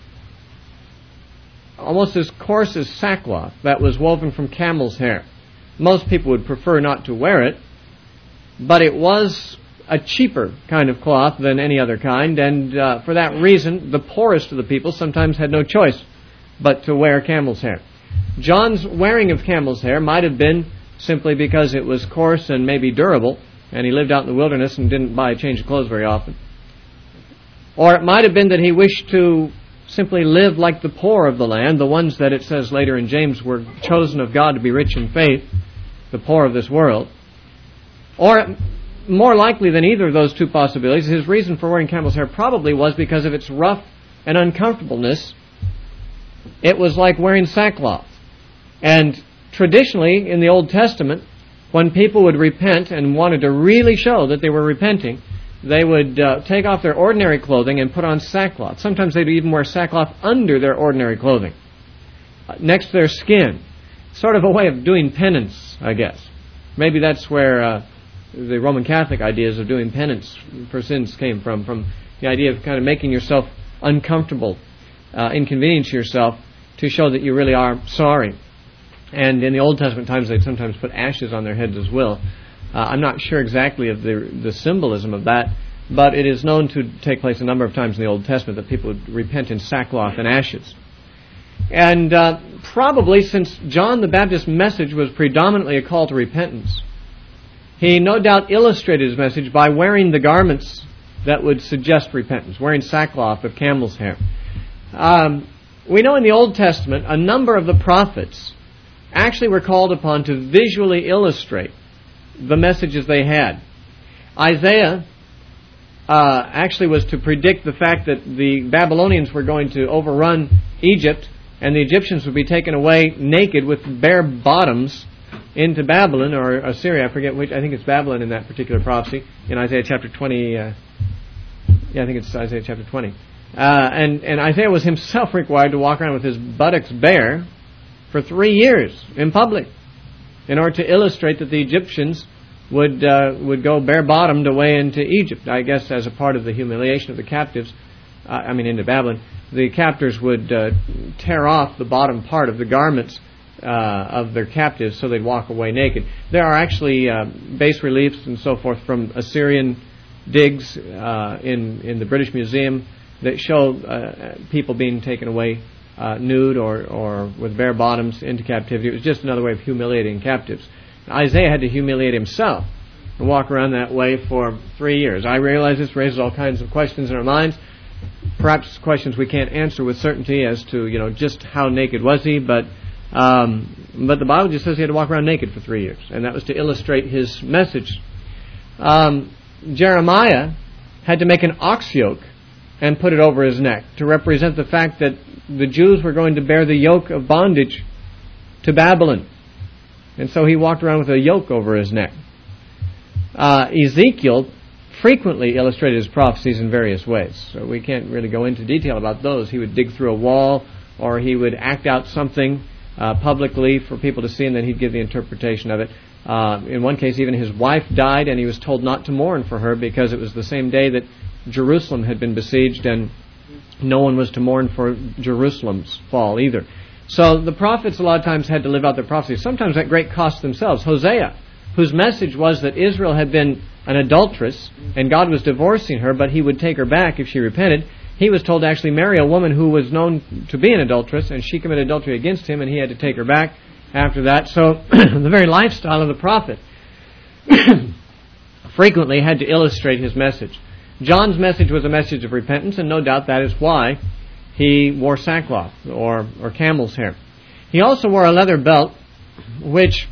almost as coarse as sackcloth, that was woven from camel's hair. Most people would prefer not to wear it, but it was a cheaper kind of cloth than any other kind, and uh, for that reason, the poorest of the people sometimes had no choice but to wear camel's hair. John's wearing of camel's hair might have been simply because it was coarse and maybe durable, and he lived out in the wilderness and didn't buy a change of clothes very often. Or it might have been that he wished to simply live like the poor of the land, the ones that it says later in James were chosen of God to be rich in faith, the poor of this world. Or more likely than either of those two possibilities, his reason for wearing camel's hair probably was because of its rough and uncomfortableness. It was like wearing sackcloth. And traditionally, in the Old Testament, when people would repent and wanted to really show that they were repenting, they would uh, take off their ordinary clothing and put on sackcloth. Sometimes they'd even wear sackcloth under their ordinary clothing, uh, next to their skin. Sort of a way of doing penance, I guess. Maybe that's where uh, the Roman Catholic ideas of doing penance for sins came from, from the idea of kind of making yourself uncomfortable, uh, inconvenience yourself to show that you really are sorry. And in the Old Testament times, they'd sometimes put ashes on their heads as well. Uh, I'm not sure exactly of the the symbolism of that, but it is known to take place a number of times in the Old Testament that people would repent in sackcloth and ashes. And uh, probably since John the Baptist's message was predominantly a call to repentance, he no doubt illustrated his message by wearing the garments that would suggest repentance, wearing sackcloth of camel's hair. Um, we know in the Old Testament a number of the prophets actually were called upon to visually illustrate the messages they had. Isaiah uh, actually was to predict the fact that the Babylonians were going to overrun Egypt and the Egyptians would be taken away naked with bare bottoms into Babylon or Assyria. I forget which. I think it's Babylon in that particular prophecy in Isaiah chapter twenty. Uh, yeah, I think it's Isaiah chapter twenty. Uh, and, and Isaiah was himself required to walk around with his buttocks bare for three years in public in order to illustrate that the Egyptians would uh, would go bare-bottomed away into Egypt. I guess as a part of the humiliation of the captives, uh, I mean into Babylon, the captors would uh, tear off the bottom part of the garments uh, of their captives so they'd walk away naked. There are actually uh, bas reliefs and so forth from Assyrian digs uh, in, in the British Museum that show uh, people being taken away Uh, nude or, or with bare bottoms into captivity. It was just another way of humiliating captives. Isaiah had to humiliate himself and walk around that way for three years. I realize this raises all kinds of questions in our minds, perhaps questions we can't answer with certainty as to, you know, just how naked was he, but um, but the Bible just says he had to walk around naked for three years, and that was to illustrate his message. Um, Jeremiah had to make an ox yoke and put it over his neck to represent the fact that the Jews were going to bear the yoke of bondage to Babylon. And so he walked around with a yoke over his neck. Uh, Ezekiel frequently illustrated his prophecies in various ways. So we can't really go into detail about those. He would dig through a wall, or he would act out something uh, publicly for people to see, and then he'd give the interpretation of it. Uh, in one case, even his wife died, and he was told not to mourn for her because it was the same day that Jerusalem had been besieged, and no one was to mourn for Jerusalem's fall either. So the prophets a lot of times had to live out their prophecies, sometimes at great cost themselves. Hosea, whose message was that Israel had been an adulteress and God was divorcing her, but he would take her back if she repented, he was told to actually marry a woman who was known to be an adulteress, and she committed adultery against him, and he had to take her back after that. So the very lifestyle of the prophet frequently had to illustrate his message. John's message was a message of repentance, and no doubt that is why he wore sackcloth or, or camel's hair. He also wore a leather belt, which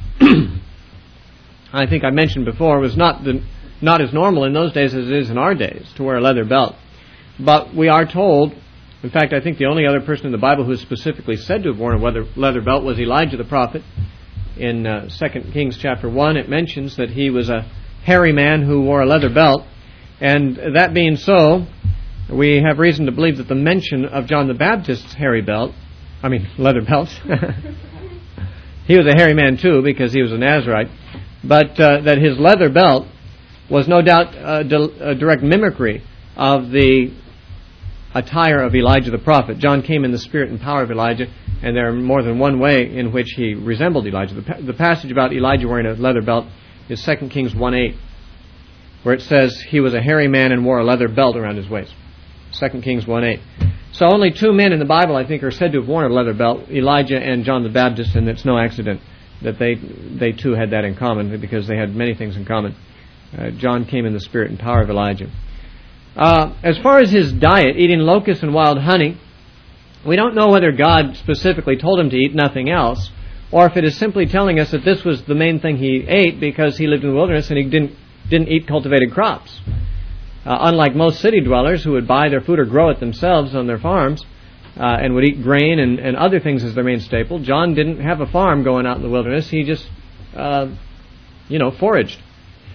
I think I mentioned before was not the, not as normal in those days as it is in our days to wear a leather belt. But we are told, in fact, I think the only other person in the Bible who is specifically said to have worn a leather, leather belt was Elijah the prophet. In uh, Second Kings chapter one, it mentions that he was a hairy man who wore a leather belt. And that being so, we have reason to believe that the mention of John the Baptist's hairy belt, I mean leather belt, he was a hairy man too because he was a Nazirite, but uh, that his leather belt was no doubt a, di- a direct mimicry of the attire of Elijah the prophet. John came in the spirit and power of Elijah, and there are more than one way in which he resembled Elijah. The, pa- the passage about Elijah wearing a leather belt is Second Kings one eight. Where it says he was a hairy man and wore a leather belt around his waist. Second Kings one eight. So only two men in the Bible, I think, are said to have worn a leather belt, Elijah and John the Baptist, and it's no accident that they they too had that in common, because they had many things in common. Uh, John came in the spirit and power of Elijah. Uh, as far as his diet, eating locusts and wild honey, we don't know whether God specifically told him to eat nothing else, or if it is simply telling us that this was the main thing he ate because he lived in the wilderness and he didn't didn't eat cultivated crops. Uh, unlike most city dwellers who would buy their food or grow it themselves on their farms uh, and would eat grain and, and other things as their main staple, John didn't have a farm going out in the wilderness. He just, uh, you know, foraged.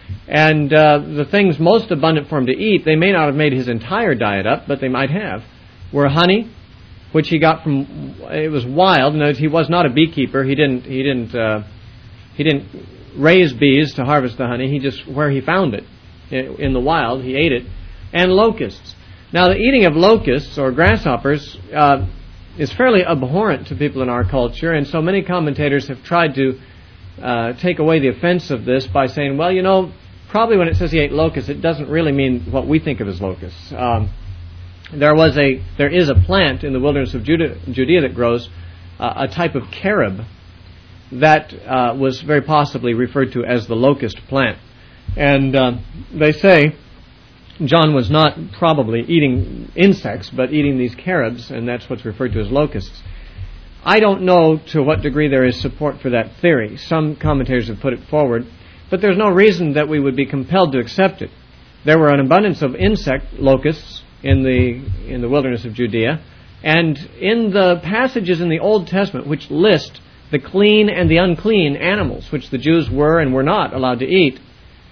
And uh, the things most abundant for him to eat, they may not have made his entire diet up, but they might have, were honey, which he got from, it was wild. In other words, he was not a beekeeper. He didn't, he didn't, uh, he didn't raise bees to harvest the honey. He just, where he found it in the wild, he ate it. And locusts. Now, the eating of locusts or grasshoppers uh, is fairly abhorrent to people in our culture, and so many commentators have tried to uh, take away the offense of this by saying, well, you know, probably when it says he ate locusts, it doesn't really mean what we think of as locusts. Um, there was a, there is a plant in the wilderness of Judah, Judea that grows uh, a type of carob that uh, was very possibly referred to as the locust plant. And uh, they say John was not probably eating insects, but eating these carobs, and that's what's referred to as locusts. I don't know to what degree there is support for that theory. Some commentators have put it forward, but there's no reason that we would be compelled to accept it. There were an abundance of insect locusts in the in the wilderness of Judea, and in the passages in the Old Testament which list the clean and the unclean animals, which the Jews were and were not allowed to eat,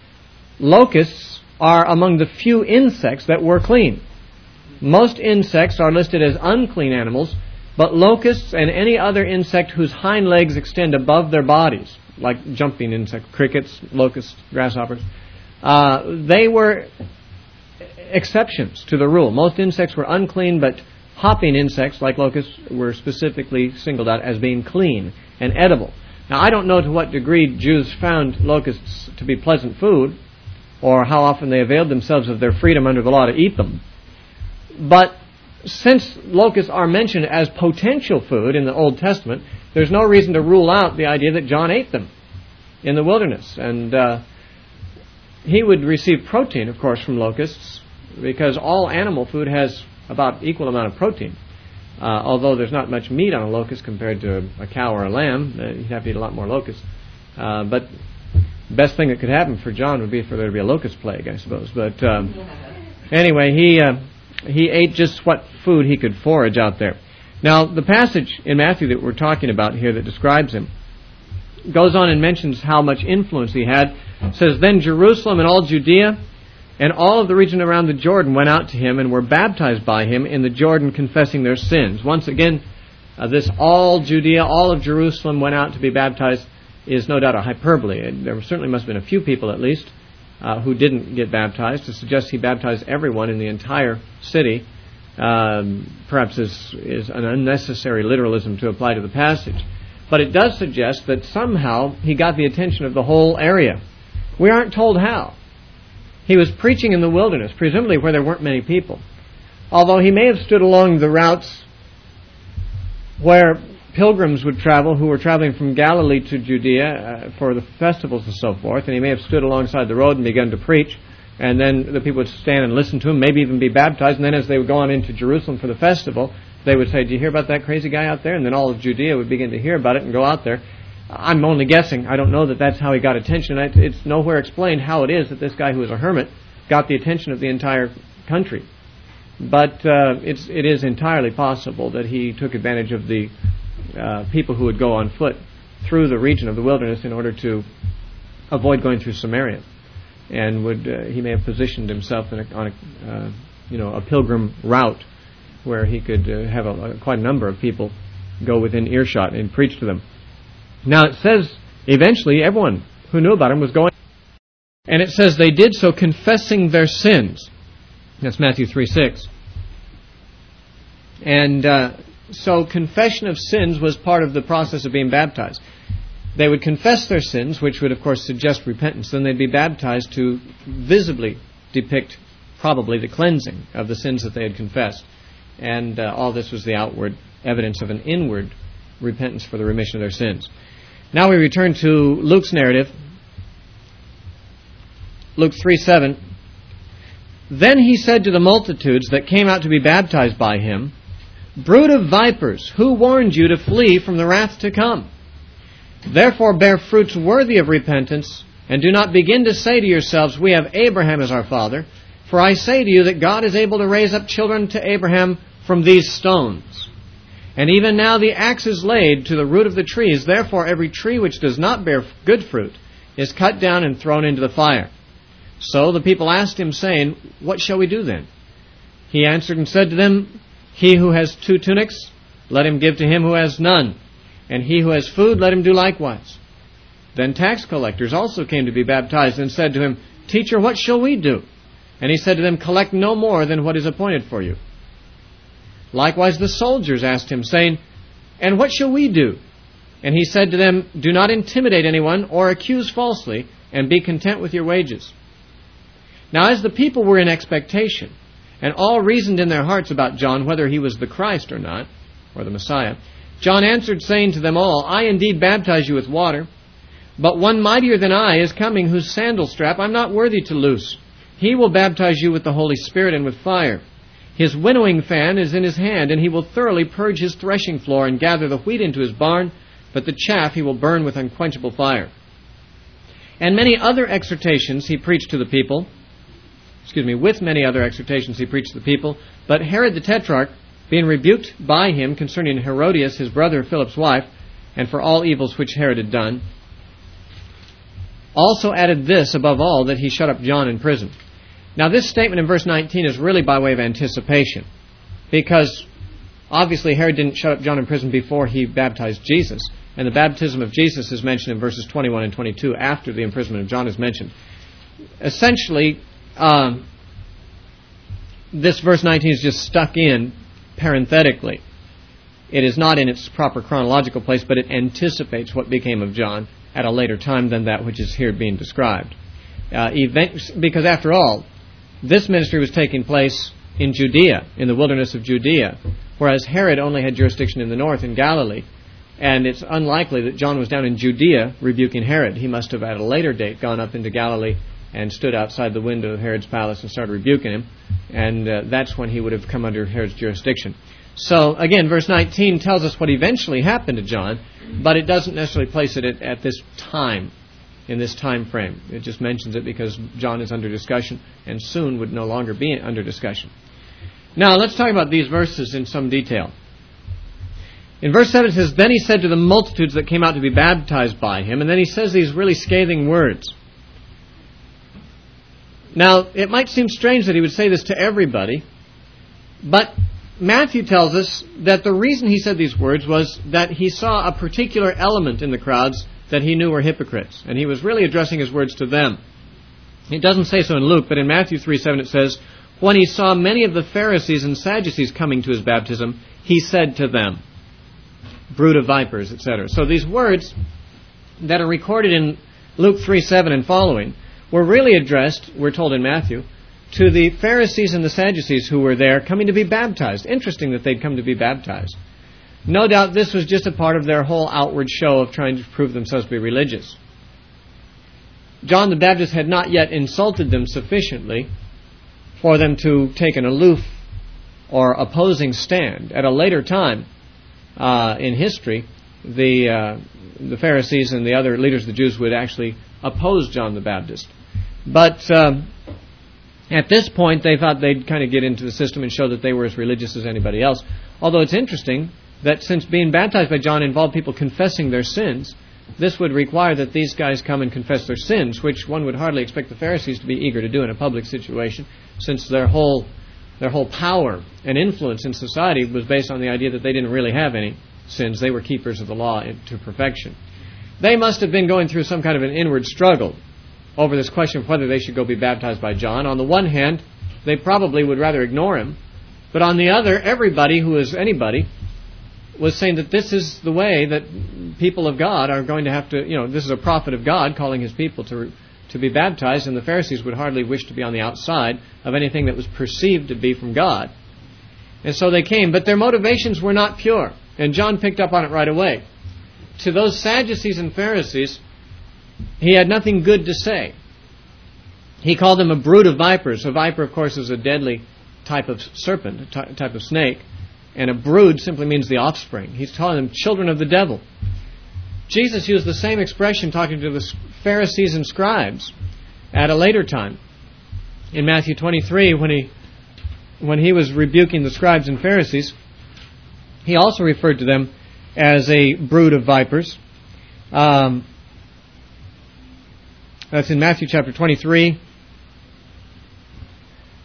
locusts are among the few insects that were clean. Most insects are listed as unclean animals, but locusts and any other insect whose hind legs extend above their bodies, like jumping insects, crickets, locusts, grasshoppers, uh, they were exceptions to the rule. Most insects were unclean, but hopping insects, like locusts, were specifically singled out as being clean and edible. Now, I don't know to what degree Jews found locusts to be pleasant food, or how often they availed themselves of their freedom under the law to eat them. But since locusts are mentioned as potential food in the Old Testament, there's no reason to rule out the idea that John ate them in the wilderness. And uh, he would receive protein, of course, from locusts, because all animal food has about equal amount of protein. Uh, although there's not much meat on a locust compared to a cow or a lamb. Uh, you'd have to eat a lot more locusts. Uh, but the best thing that could happen for John would be for there to be a locust plague, I suppose. But um, anyway, he uh, he ate just what food he could forage out there. Now, the passage in Matthew that we're talking about here that describes him goes on and mentions how much influence he had. It says, "Then Jerusalem and all Judea and all of the region around the Jordan went out to him and were baptized by him in the Jordan, confessing their sins." Once again, uh, this all Judea, all of Jerusalem went out to be baptized is no doubt a hyperbole. And there certainly must have been a few people at least uh, who didn't get baptized. To suggest he baptized everyone in the entire city um, perhaps is, is an unnecessary literalism to apply to the passage. But it does suggest that somehow he got the attention of the whole area. We aren't told how. He was preaching in the wilderness, presumably where there weren't many people. Although he may have stood along the routes where pilgrims would travel who were traveling from Galilee to Judea uh, for the festivals and so forth, and he may have stood alongside the road and begun to preach, and then the people would stand and listen to him, maybe even be baptized, and then as they would go on into Jerusalem for the festival, they would say, "Do you hear about that crazy guy out there?" And then all of Judea would begin to hear about it and go out there. I'm only guessing. I don't know that that's how he got attention. It's nowhere explained how it is that this guy who was a hermit got the attention of the entire country. But uh, it's, it is entirely possible that he took advantage of the uh, people who would go on foot through the region of the wilderness in order to avoid going through Samaria. And would uh, he may have positioned himself in a, on a, uh, you know, a pilgrim route where he could uh, have a, a, quite a number of people go within earshot and preach to them. Now it says, eventually everyone who knew about him was going, and it says they did so confessing their sins. That's Matthew three six. And uh, so confession of sins was part of the process of being baptized. They would confess their sins, which would of course suggest repentance, then they'd be baptized to visibly depict probably the cleansing of the sins that they had confessed. And uh, all this was the outward evidence of an inward repentance for the remission of their sins. Now we return to Luke's narrative. Luke three seven. "Then he said to the multitudes that came out to be baptized by him, 'Brood of vipers, who warned you to flee from the wrath to come? Therefore bear fruits worthy of repentance, and do not begin to say to yourselves, we have Abraham as our father. For I say to you that God is able to raise up children to Abraham from these stones. And even now the axe is laid to the root of the trees. Therefore every tree which does not bear good fruit is cut down and thrown into the fire. So the people asked him, saying, What shall we do then? He answered and said to them, He who has two tunics, let him give to him who has none, and he who has food, let him do likewise. Then tax collectors also came to be baptized, and said to him, Teacher, what shall we do? And he said to them, Collect no more than what is appointed for you. Likewise the soldiers asked him, saying, And what shall we do? And he said to them, Do not intimidate anyone or accuse falsely, and be content with your wages. Now as the people were in expectation, and all reasoned in their hearts about John whether he was the Christ or not, or the Messiah, John answered, saying to them all, I indeed baptize you with water, but one mightier than I is coming, whose sandal strap I'm not worthy to loose. He will baptize you with the Holy Spirit and with fire. His winnowing fan is in his hand, and he will thoroughly purge his threshing floor and gather the wheat into his barn, but the chaff he will burn with unquenchable fire. And many other exhortations he preached to the people, excuse me, with many other exhortations he preached to the people, but Herod the Tetrarch, being rebuked by him concerning Herodias, his brother Philip's wife, and for all evils which Herod had done, also added this above all, that he shut up John in prison. Now this statement in verse nineteen is really by way of anticipation, because obviously Herod didn't shut up John in prison before he baptized Jesus, and the baptism of Jesus is mentioned in verses twenty-one and twenty-two after the imprisonment of John is mentioned. Essentially, um, this verse nineteen is just stuck in parenthetically. It is not in its proper chronological place, but it anticipates what became of John at a later time than that which is here being described. Uh, event, because after all, this ministry was taking place in Judea, in the wilderness of Judea, whereas Herod only had jurisdiction in the north, in Galilee. And it's unlikely that John was down in Judea rebuking Herod. He must have at a later date gone up into Galilee and stood outside the window of Herod's palace and started rebuking him. And uh, that's when he would have come under Herod's jurisdiction. So, again, verse nineteen tells us what eventually happened to John, but it doesn't necessarily place it at, at this time, in this time frame. It just mentions it because John is under discussion and soon would no longer be under discussion. Now, let's talk about these verses in some detail. In verse seven it says, Then he said to the multitudes that came out to be baptized by him, and then he says these really scathing words. Now, it might seem strange that he would say this to everybody, but Matthew tells us that the reason he said these words was that he saw a particular element in the crowds that he knew were hypocrites, and he was really addressing his words to them. It doesn't say so in Luke, but in Matthew three seven it says, When he saw many of the Pharisees and Sadducees coming to his baptism, he said to them, Brood of vipers, et cetera. So these words that are recorded in Luke three seven and following were really addressed, we're told in Matthew, to the Pharisees and the Sadducees who were there coming to be baptized. Interesting that they'd come to be baptized. No doubt this was just a part of their whole outward show of trying to prove themselves to be religious. John the Baptist had not yet insulted them sufficiently for them to take an aloof or opposing stand. At a later time uh, in history, the uh, the Pharisees and the other leaders of the Jews would actually oppose John the Baptist. But um, at this point, they thought they'd kind of get into the system and show that they were as religious as anybody else. Although it's interesting that since being baptized by John involved people confessing their sins, this would require that these guys come and confess their sins, which one would hardly expect the Pharisees to be eager to do in a public situation, since their whole their whole power and influence in society was based on the idea that they didn't really have any sins. They were keepers of the law to perfection. They must have been going through some kind of an inward struggle over this question of whether they should go be baptized by John. On the one hand, they probably would rather ignore him, but on the other, everybody who is anybody was saying that this is the way that people of God are going to have to, you know, this is a prophet of God calling his people to to be baptized, and the Pharisees would hardly wish to be on the outside of anything that was perceived to be from God. And so they came, but their motivations were not pure, and John picked up on it right away. To those Sadducees and Pharisees, he had nothing good to say. He called them a brood of vipers. A viper, of course, is a deadly type of serpent, a ty- type of snake. And a brood simply means the offspring. He's calling them children of the devil. Jesus used the same expression talking to the Pharisees and scribes at a later time. In Matthew twenty-three, when he when he was rebuking the scribes and Pharisees, he also referred to them as a brood of vipers. Um, that's in Matthew chapter twenty-three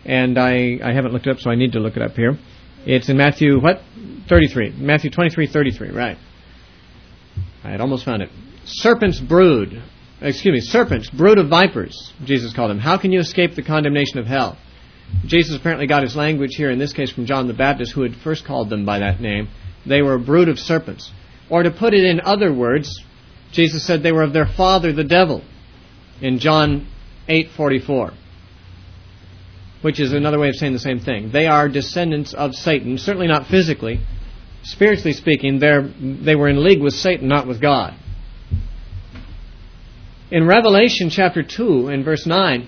And I, I haven't looked it up, so I need to look it up here. It's in Matthew, what? thirty-three. Matthew twenty-three thirty-three, right. I had almost found it. Serpent's brood. Excuse me, serpents, brood of vipers, Jesus called them. How can you escape the condemnation of hell? Jesus apparently got his language here, in this case from John the Baptist, who had first called them by that name. They were a brood of serpents. Or to put it in other words, Jesus said they were of their father, the devil, in John eight forty-four. Which is another way of saying the same thing. They are descendants of Satan, certainly not physically. Spiritually speaking, they're, they were in league with Satan, not with God. In Revelation chapter two and verse nine,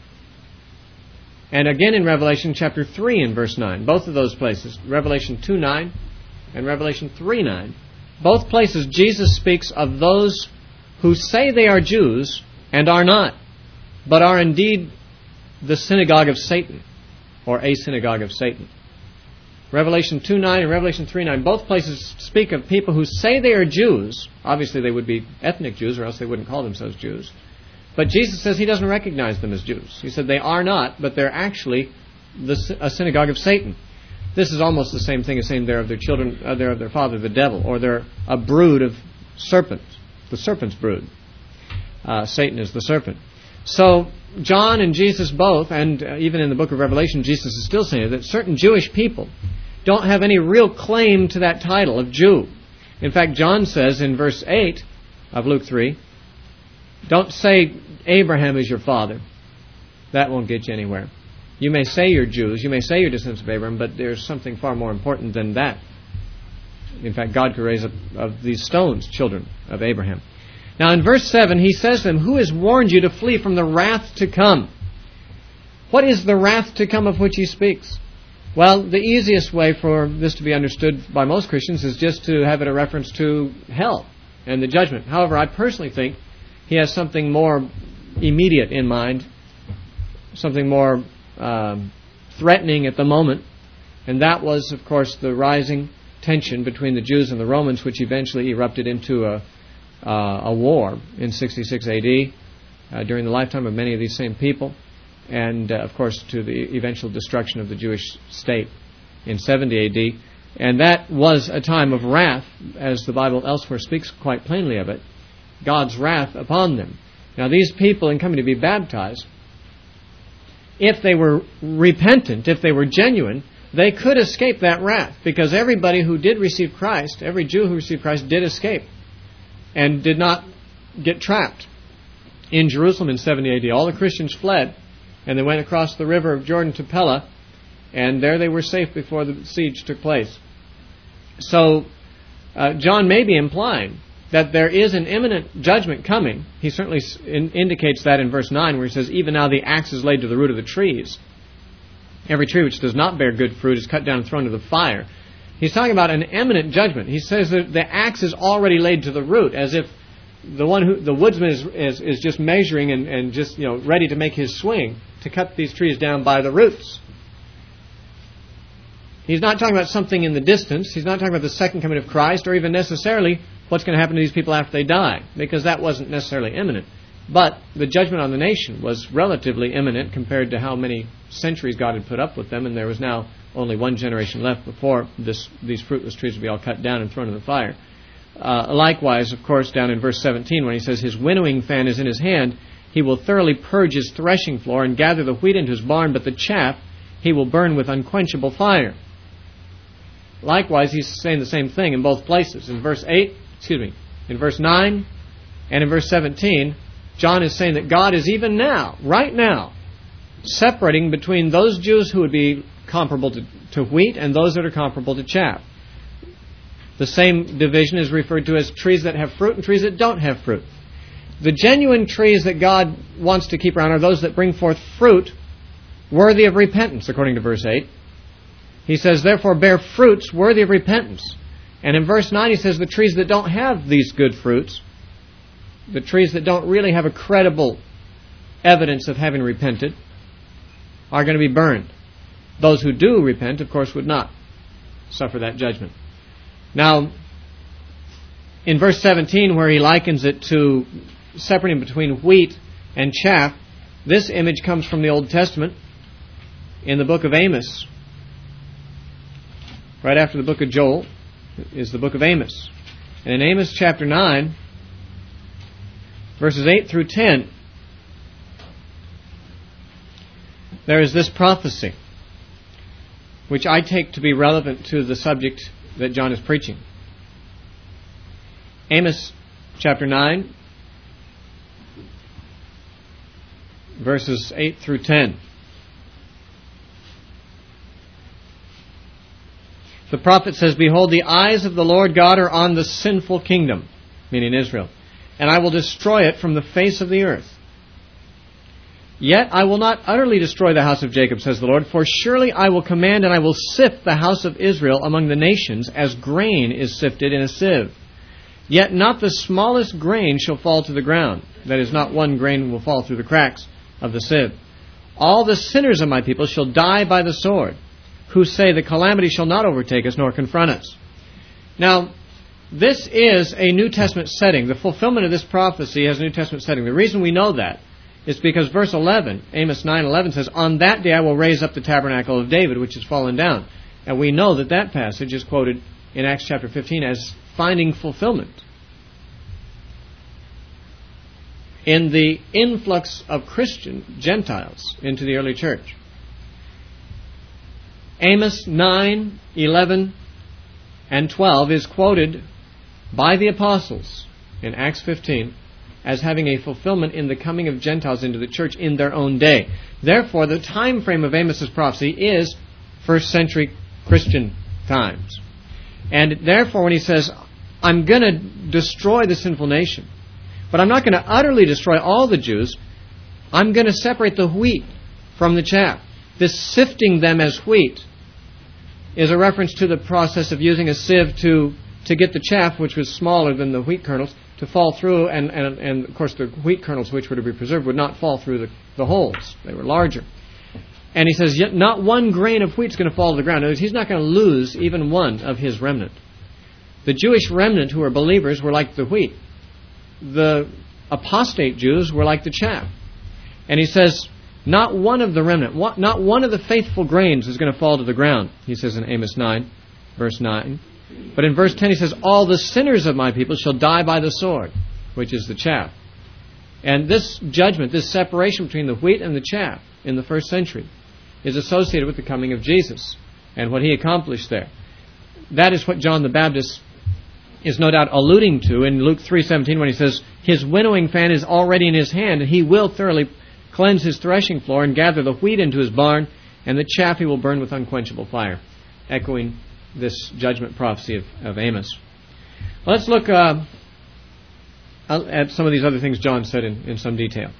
and again in Revelation chapter three and verse nine, both of those places, Revelation two nine and Revelation three nine, both places Jesus speaks of those who say they are Jews and are not, but are indeed the synagogue of Satan, or a synagogue of Satan. Revelation two nine and Revelation three nine, both places speak of people who say they are Jews. Obviously they would be ethnic Jews, or else they wouldn't call themselves Jews. But Jesus says he doesn't recognize them as Jews. He said they are not, but they're actually the, a synagogue of Satan. This is almost the same thing as saying they're of their children, uh, they're of their father, the devil, or they're a brood of serpents, the serpent's brood. Uh, Satan is the serpent. So John and Jesus both, and uh, even in the book of Revelation, Jesus is still saying that certain Jewish people don't have any real claim to that title of Jew. In fact, John says in verse eight of Luke three, don't say Abraham is your father. That won't get you anywhere. You may say you're Jews, you may say you're descendants of Abraham, but there's something far more important than that. In fact, God could raise up of these stones children of Abraham. Now in verse seven, he says to them, who has warned you to flee from the wrath to come? What is the wrath to come of which he speaks? Well, the easiest way for this to be understood by most Christians is just to have it a reference to hell and the judgment. However, I personally think he has something more immediate in mind, something more um, threatening at the moment, and that was, of course, the rising tension between the Jews and the Romans, which eventually erupted into a Uh, a war in sixty-six A D uh, during the lifetime of many of these same people, and uh, of course to the eventual destruction of the Jewish state in seventy A D. And that was a time of wrath, as the Bible elsewhere speaks quite plainly of it, God's wrath upon them. Now these people, in coming to be baptized, if they were repentant, if they were genuine, they could escape that wrath, because everybody who did receive Christ, every Jew who received Christ did escape and did not get trapped in Jerusalem in seventy A D. All the Christians fled, and they went across the river of Jordan to Pella, and there they were safe before the siege took place. So uh, John may be implying that there is an imminent judgment coming. He certainly in, indicates that in verse nine, where he says, even now the axe is laid to the root of the trees. Every tree which does not bear good fruit is cut down and thrown into the fire. He's talking about an imminent judgment. He says that the axe is already laid to the root, as if the one who the woodsman is is, is just measuring and, and just you know ready to make his swing to cut these trees down by the roots. He's not talking about something in the distance. He's not talking about the second coming of Christ, or even necessarily what's going to happen to these people after they die, because that wasn't necessarily imminent. But the judgment on the nation was relatively imminent compared to how many centuries God had put up with them, and there was now only one generation left before this, these fruitless trees would be all cut down and thrown in the fire. Uh, likewise, of course, down in verse seventeen, when he says, his winnowing fan is in his hand, he will thoroughly purge his threshing floor and gather the wheat into his barn, but the chaff he will burn with unquenchable fire. Likewise, he's saying the same thing in both places. In verse eight, excuse me, in verse nine and in verse seventeen, John is saying that God is even now, right now, separating between those Jews who would be comparable to, to wheat and those that are comparable to chaff. The same division is referred to as trees that have fruit and trees that don't have fruit. The genuine trees that God wants to keep around are those that bring forth fruit worthy of repentance, according to verse eight. He says, therefore bear fruits worthy of repentance. And in verse nine he says the trees that don't have these good fruits, the trees that don't really have a credible evidence of having repented, are going to be burned. Those who do repent, of course, would not suffer that judgment. Now, in verse seventeen, where he likens it to separating between wheat and chaff, this image comes from the Old Testament. in the book of Amos. Right after the book of Joel is the book of Amos. And in Amos chapter nine, verses eight through ten, there is this prophecy, which I take to be relevant to the subject that John is preaching. Amos chapter nine, verses eight through ten. The prophet says, "Behold, the eyes of the Lord God are on the sinful kingdom," meaning Israel, "and I will destroy it from the face of the earth. Yet I will not utterly destroy the house of Jacob, says the Lord, for surely I will command and I will sift the house of Israel among the nations as grain is sifted in a sieve. Yet not the smallest grain shall fall to the ground. That is, not one grain will fall through the cracks of the sieve. All the sinners of my people shall die by the sword, who say the calamity shall not overtake us nor confront us." Now, this is a New Testament setting. The fulfillment of this prophecy has a New Testament setting. The reason we know that is because verse eleven, Amos nine eleven says, "On that day I will raise up the tabernacle of David, which is fallen down." And we know that that passage is quoted in Acts chapter fifteen as finding fulfillment in the influx of Christian Gentiles into the early church. Amos nine, eleven, and twelve is quoted by the apostles in Acts fifteen as having a fulfillment in the coming of Gentiles into the church in their own day. Therefore, the time frame of Amos' prophecy is first century Christian times. And therefore, when he says, "I'm going to destroy the sinful nation, but I'm not going to utterly destroy all the Jews, I'm going to separate the wheat from the chaff." This sifting them as wheat is a reference to the process of using a sieve to, to get the chaff, which was smaller than the wheat kernels, to fall through, and, and, and of course the wheat kernels which were to be preserved would not fall through the, the holes. They were larger. And he says, yet not one grain of wheat is going to fall to the ground. In other words, he's not going to lose even one of his remnant. The Jewish remnant who were believers were like the wheat. The apostate Jews were like the chaff. And he says, not one of the remnant, not one of the faithful grains is going to fall to the ground, he says in Amos nine, verse nine. But in verse ten he says, all the sinners of my people shall die by the sword, which is the chaff. And this judgment, this separation between the wheat and the chaff in the first century is associated with the coming of Jesus and what he accomplished there. That is what John the Baptist is no doubt alluding to in Luke three seventeen when he says, his winnowing fan is already in his hand, and he will thoroughly cleanse his threshing floor and gather the wheat into his barn, and the chaff he will burn with unquenchable fire. Echoing this judgment prophecy of, of Amos. Let's look uh, at some of these other things John said in, in some detail.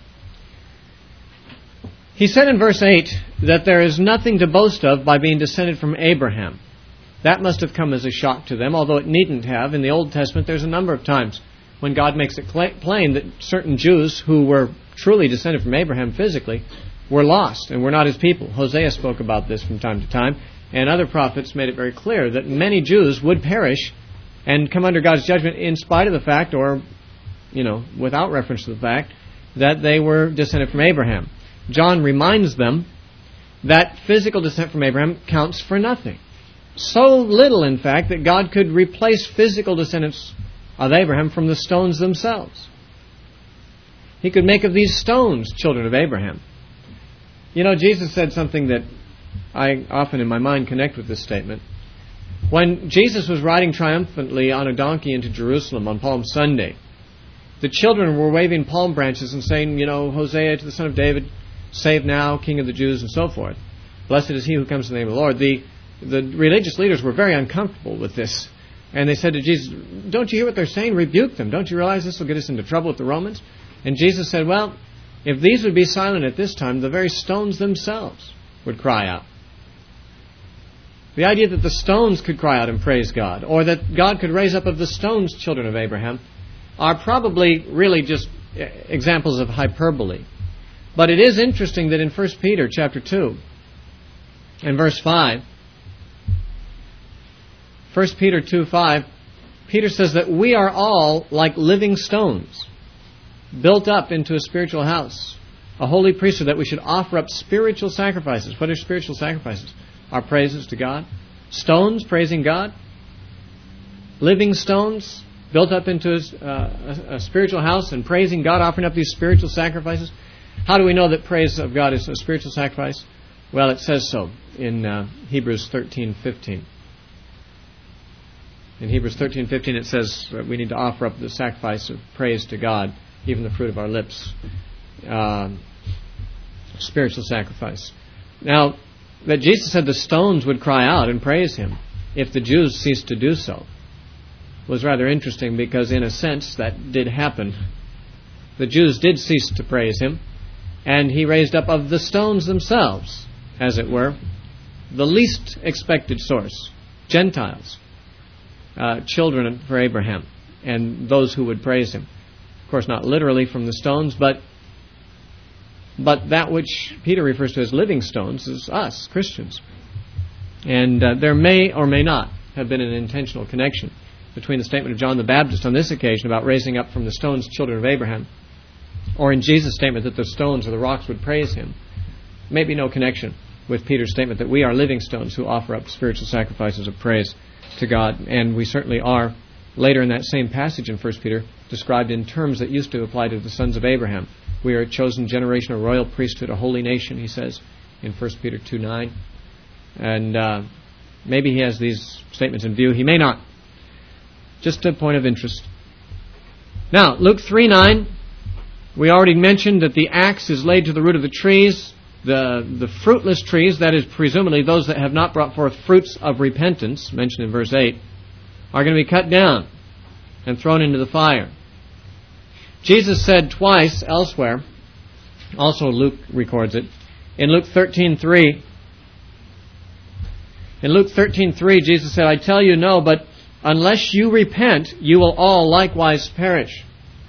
He said in verse eight that there is nothing to boast of by being descended from Abraham. That must have come as a shock to them, although it needn't have. In the Old Testament, there's a number of times when God makes it plain that certain Jews who were truly descended from Abraham physically were lost and were not his people. Hosea spoke about this from time to time, and other prophets made it very clear that many Jews would perish and come under God's judgment in spite of the fact, or, you know, without reference to the fact, that they were descended from Abraham. John reminds them that physical descent from Abraham counts for nothing. So little, in fact, that God could replace physical descendants of Abraham from the stones themselves. He could make of these stones children of Abraham. You know, Jesus said something that I often in my mind connect with this statement. When Jesus was riding triumphantly on a donkey into Jerusalem on Palm Sunday, the children were waving palm branches and saying, you know, Hosea to the Son of David, save now, King of the Jews, and so forth. Blessed is he who comes in the name of the Lord. The, the religious leaders were very uncomfortable with this. And they said to Jesus, don't you hear what they're saying? Rebuke them. Don't you realize this will get us into trouble with the Romans? And Jesus said, well, if these would be silent at this time, the very stones themselves would cry out. The idea that the stones could cry out and praise God, or that God could raise up of the stones children of Abraham, are probably really just examples of hyperbole. But it is interesting that in First Peter chapter two and verse five, First Peter two five, Peter says that we are all like living stones, built up into a spiritual house, a holy priesthood, that we should offer up spiritual sacrifices. What are spiritual sacrifices? Our praises to God. Stones praising God. Living stones built up into a, uh, a spiritual house and praising God, offering up these spiritual sacrifices. How do we know that praise of God is a spiritual sacrifice? Well, it says so in uh, Hebrews thirteen fifteen. In Hebrews thirteen fifteen it says that we need to offer up the sacrifice of praise to God, even the fruit of our lips. Uh, spiritual sacrifice. Now, that Jesus said the stones would cry out and praise Him if the Jews ceased to do so was rather interesting, because in a sense that did happen. The Jews did cease to praise Him, and He raised up of the stones themselves, as it were, the least expected source, Gentiles, uh, children for Abraham, and those who would praise Him. Of course, not literally from the stones, but but that which Peter refers to as living stones is us, Christians. And uh, there may or may not have been an intentional connection between the statement of John the Baptist on this occasion about raising up from the stones children of Abraham, or in Jesus' statement that the stones or the rocks would praise Him. Maybe no connection with Peter's statement that we are living stones who offer up spiritual sacrifices of praise to God. And we certainly are, later in that same passage in First Peter, described in terms that used to apply to the sons of Abraham. We are a chosen generation, a royal priesthood, a holy nation, he says in First Peter two nine. And uh, maybe he has these statements in view. He may not. Just a point of interest. Now, Luke three nine, we already mentioned that the axe is laid to the root of the trees. The, the fruitless trees, that is presumably those that have not brought forth fruits of repentance, mentioned in verse eight, are going to be cut down and thrown into the fire. Jesus said twice elsewhere, also Luke records it, in Luke thirteen three. In Luke thirteen three, Jesus said, I tell you no, but unless you repent, you will all likewise perish.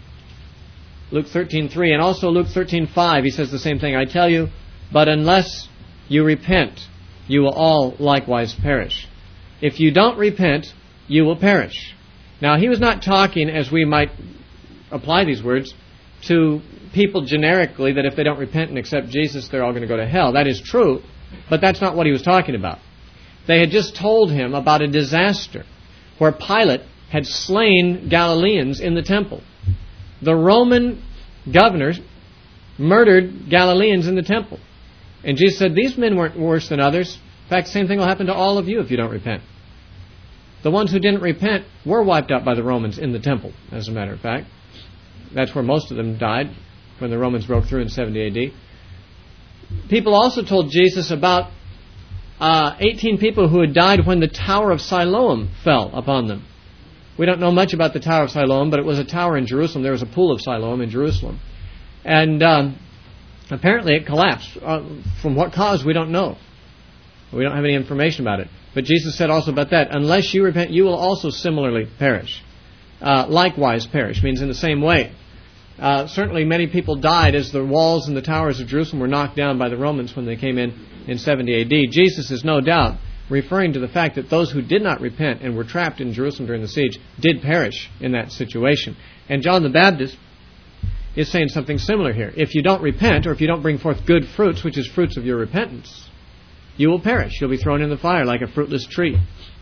Luke thirteen three, and also Luke thirteen five, he says the same thing. I tell you, but unless you repent, you will all likewise perish. If you don't repent, you will perish. Now, he was not talking, as we might apply these words, to people generically, that if they don't repent and accept Jesus, they're all going to go to hell. That is true, but that's not what he was talking about. They had just told him about a disaster where Pilate had slain Galileans in the temple. The Roman governors murdered Galileans in the temple. And Jesus said, these men weren't worse than others. In fact, the same thing will happen to all of you if you don't repent. The ones who didn't repent were wiped out by the Romans in the temple, as a matter of fact. That's where most of them died when the Romans broke through in seventy A D. People also told Jesus about uh, eighteen people who had died when the Tower of Siloam fell upon them. We don't know much about the Tower of Siloam, but it was a tower in Jerusalem. There was a pool of Siloam in Jerusalem. And um, apparently it collapsed. Uh, from what cause, we don't know. We don't have any information about it. But Jesus said also about that, unless you repent, you will also similarly perish. Uh, likewise perish, means in the same way. Uh, certainly many people died as the walls and the towers of Jerusalem were knocked down by the Romans when they came in in seventy A D. Jesus is no doubt referring to the fact that those who did not repent and were trapped in Jerusalem during the siege did perish in that situation. And John the Baptist is saying something similar here. If you don't repent, or if you don't bring forth good fruits, which is fruits of your repentance, you will perish. You'll be thrown in the fire like a fruitless tree.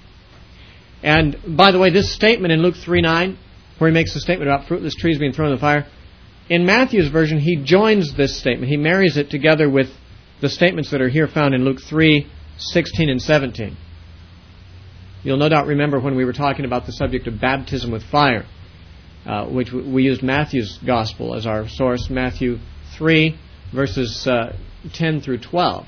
And, by the way, this statement in Luke three nine, where he makes a statement about fruitless trees being thrown in the fire, in Matthew's version, he joins this statement. He marries it together with the statements that are here found in Luke three sixteen and seventeen. You'll no doubt remember when we were talking about the subject of baptism with fire, uh, which we used Matthew's Gospel as our source, Matthew three, verses uh, ten through twelve.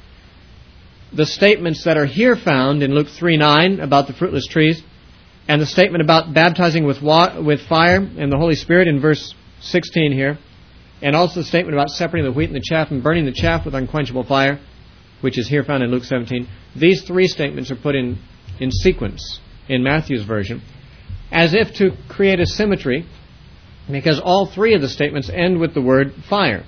The statements that are here found in Luke three nine about the fruitless trees, and the statement about baptizing with wa- with fire and the Holy Spirit in verse sixteen here, and also the statement about separating the wheat and the chaff and burning the chaff with unquenchable fire, which is here found in Luke seventeen. These three statements are put in, in sequence in Matthew's version, as if to create a symmetry, because all three of the statements end with the word fire.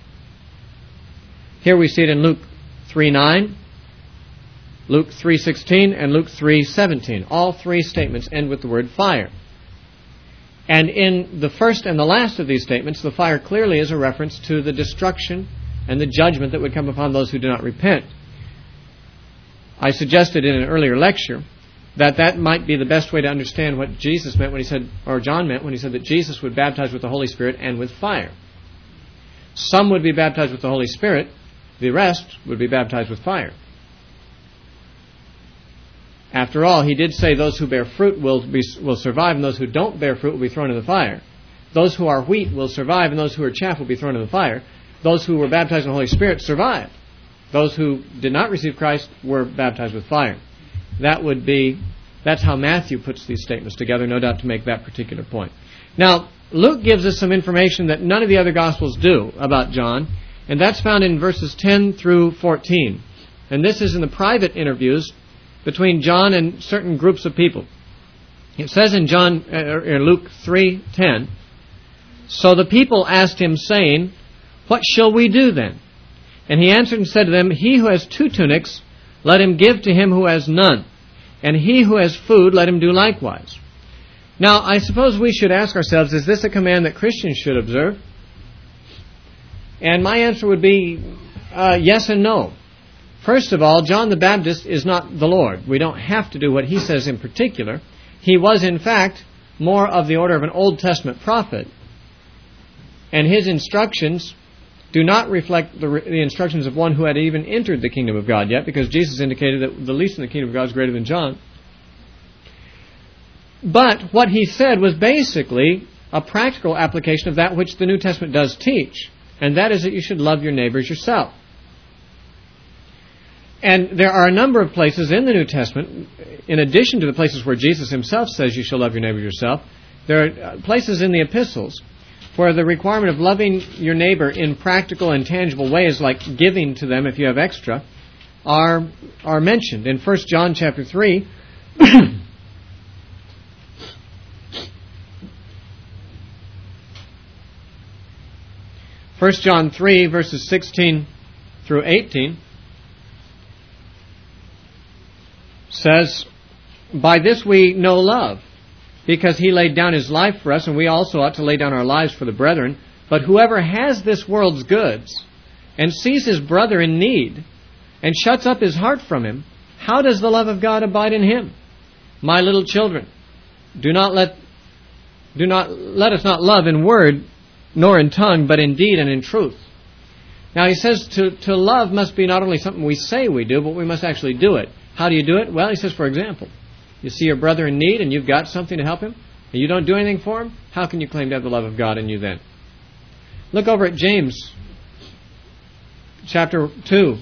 Here we see it in Luke three nine, Luke three sixteen, and Luke three seventeen. All three statements end with the word fire. And in the first and the last of these statements, the fire clearly is a reference to the destruction and the judgment that would come upon those who do not repent. I suggested in an earlier lecture that that might be the best way to understand what Jesus meant when he said, or John meant when he said that Jesus would baptize with the Holy Spirit and with fire. Some would be baptized with the Holy Spirit, the rest would be baptized with fire. After all, he did say those who bear fruit will be, will survive, and those who don't bear fruit will be thrown in the fire. Those who are wheat will survive, and those who are chaff will be thrown in the fire. Those who were baptized in the Holy Spirit survived. Those who did not receive Christ were baptized with fire. That would be, that's how Matthew puts these statements together, no doubt to make that particular point. Now, Luke gives us some information that none of the other Gospels do about John, and that's found in verses ten through fourteen. And this is in the private interviews between John and certain groups of people. It says in John, uh, in Luke three ten, "So the people asked him, saying, 'What shall we do then?' And he answered and said to them, 'He who has two tunics, let him give to him who has none. And he who has food, let him do likewise.'" Now, I suppose we should ask ourselves, is this a command that Christians should observe? And my answer would be uh, yes and no. First of all, John the Baptist is not the Lord. We don't have to do what he says in particular. He was, in fact, more of the order of an Old Testament prophet. And his instructions do not reflect the, the instructions of one who had even entered the kingdom of God yet, because Jesus indicated that the least in the kingdom of God is greater than John. But what he said was basically a practical application of that which the New Testament does teach, and that is that you should love your neighbors yourself. And there are a number of places in the New Testament, in addition to the places where Jesus himself says you shall love your neighbor yourself, there are places in the epistles where the requirement of loving your neighbor in practical and tangible ways, like giving to them if you have extra, are are mentioned. In First John chapter three, First John three, verses sixteen through eighteen, says, "By this we know love, because he laid down his life for us, and we also ought to lay down our lives for the brethren. But whoever has this world's goods, and sees his brother in need, and shuts up his heart from him, how does the love of God abide in him? My little children, do not let do not let us not love in word, nor in tongue, but in deed and in truth." Now he says to, to love must be not only something we say we do, but we must actually do it. How do you do it? Well, he says, for example, you see your brother in need and you've got something to help him, and you don't do anything for him, how can you claim to have the love of God in you then? Look over at James chapter two.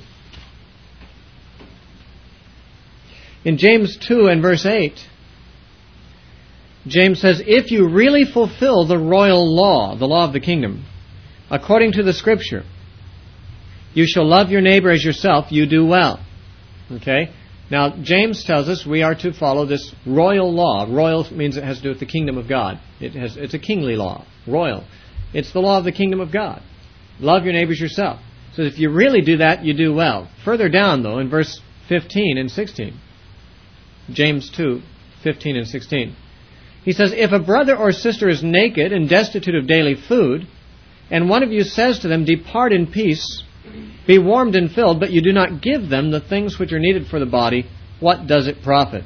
In James two and verse eight, James says, "If you really fulfill the royal law, the law of the kingdom, according to the Scripture, you shall love your neighbor as yourself, you do well." Okay? Now, James tells us we are to follow this royal law. Royal means it has to do with the kingdom of God. It has, it's a kingly law. Royal. It's the law of the kingdom of God. Love your neighbors yourself. So if you really do that, you do well. Further down, though, in verse fifteen and sixteen, James two, fifteen and sixteen, he says, "If a brother or sister is naked and destitute of daily food, and one of you says to them, 'Depart in peace, be warmed and filled,' but you do not give them the things which are needed for the body, what does it profit?"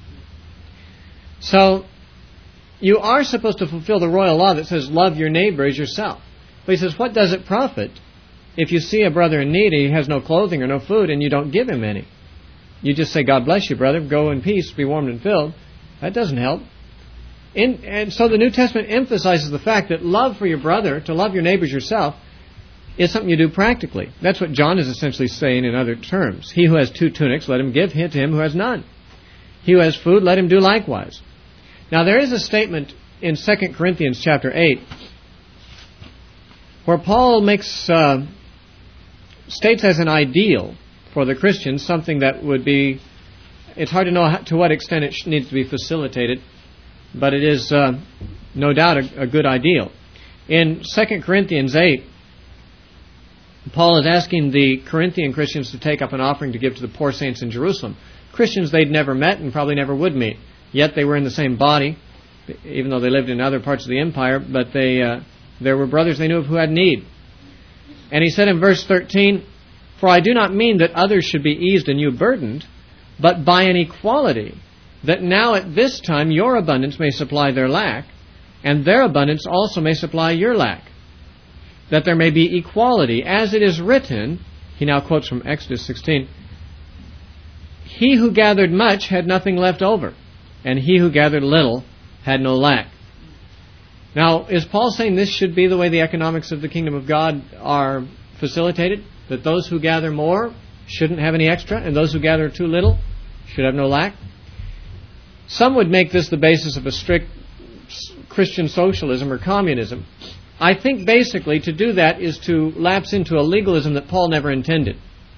So, you are supposed to fulfill the royal law that says, love your neighbor as yourself. But he says, what does it profit if you see a brother in need and he has no clothing or no food and you don't give him any? You just say, "God bless you, brother, go in peace, be warmed and filled." That doesn't help. In, and so the New Testament emphasizes the fact that love for your brother, to love your neighbors yourself, is something you do practically. That's what John is essentially saying in other terms. He who has two tunics, let him give to him who has none. He who has food, let him do likewise. Now there is a statement in Second Corinthians chapter eight where Paul makes uh, states as an ideal for the Christians something that would be, it's hard to know how, to what extent it needs to be facilitated, but it is uh, no doubt a, a good ideal. In Second Corinthians eight, Paul is asking the Corinthian Christians to take up an offering to give to the poor saints in Jerusalem. Christians they'd never met and probably never would meet. Yet they were in the same body. even though they lived in other parts of the empire, but they uh, there were brothers they knew of who had need. And he said in verse thirteen, "For I do not mean that others should be eased and you burdened, but by an equality, that now at this time your abundance may supply their lack, and their abundance also may supply your lack. That there may be equality, as it is written," he now quotes from Exodus sixteen, "He who gathered much had nothing left over, and he who gathered little had no lack." Now, is Paul saying this should be the way the economics of the kingdom of God are facilitated? That those who gather more shouldn't have any extra, and those who gather too little should have no lack? Some would make this the basis of a strict Christian socialism or communism. I think basically to do that is to lapse into a legalism that Paul never intended.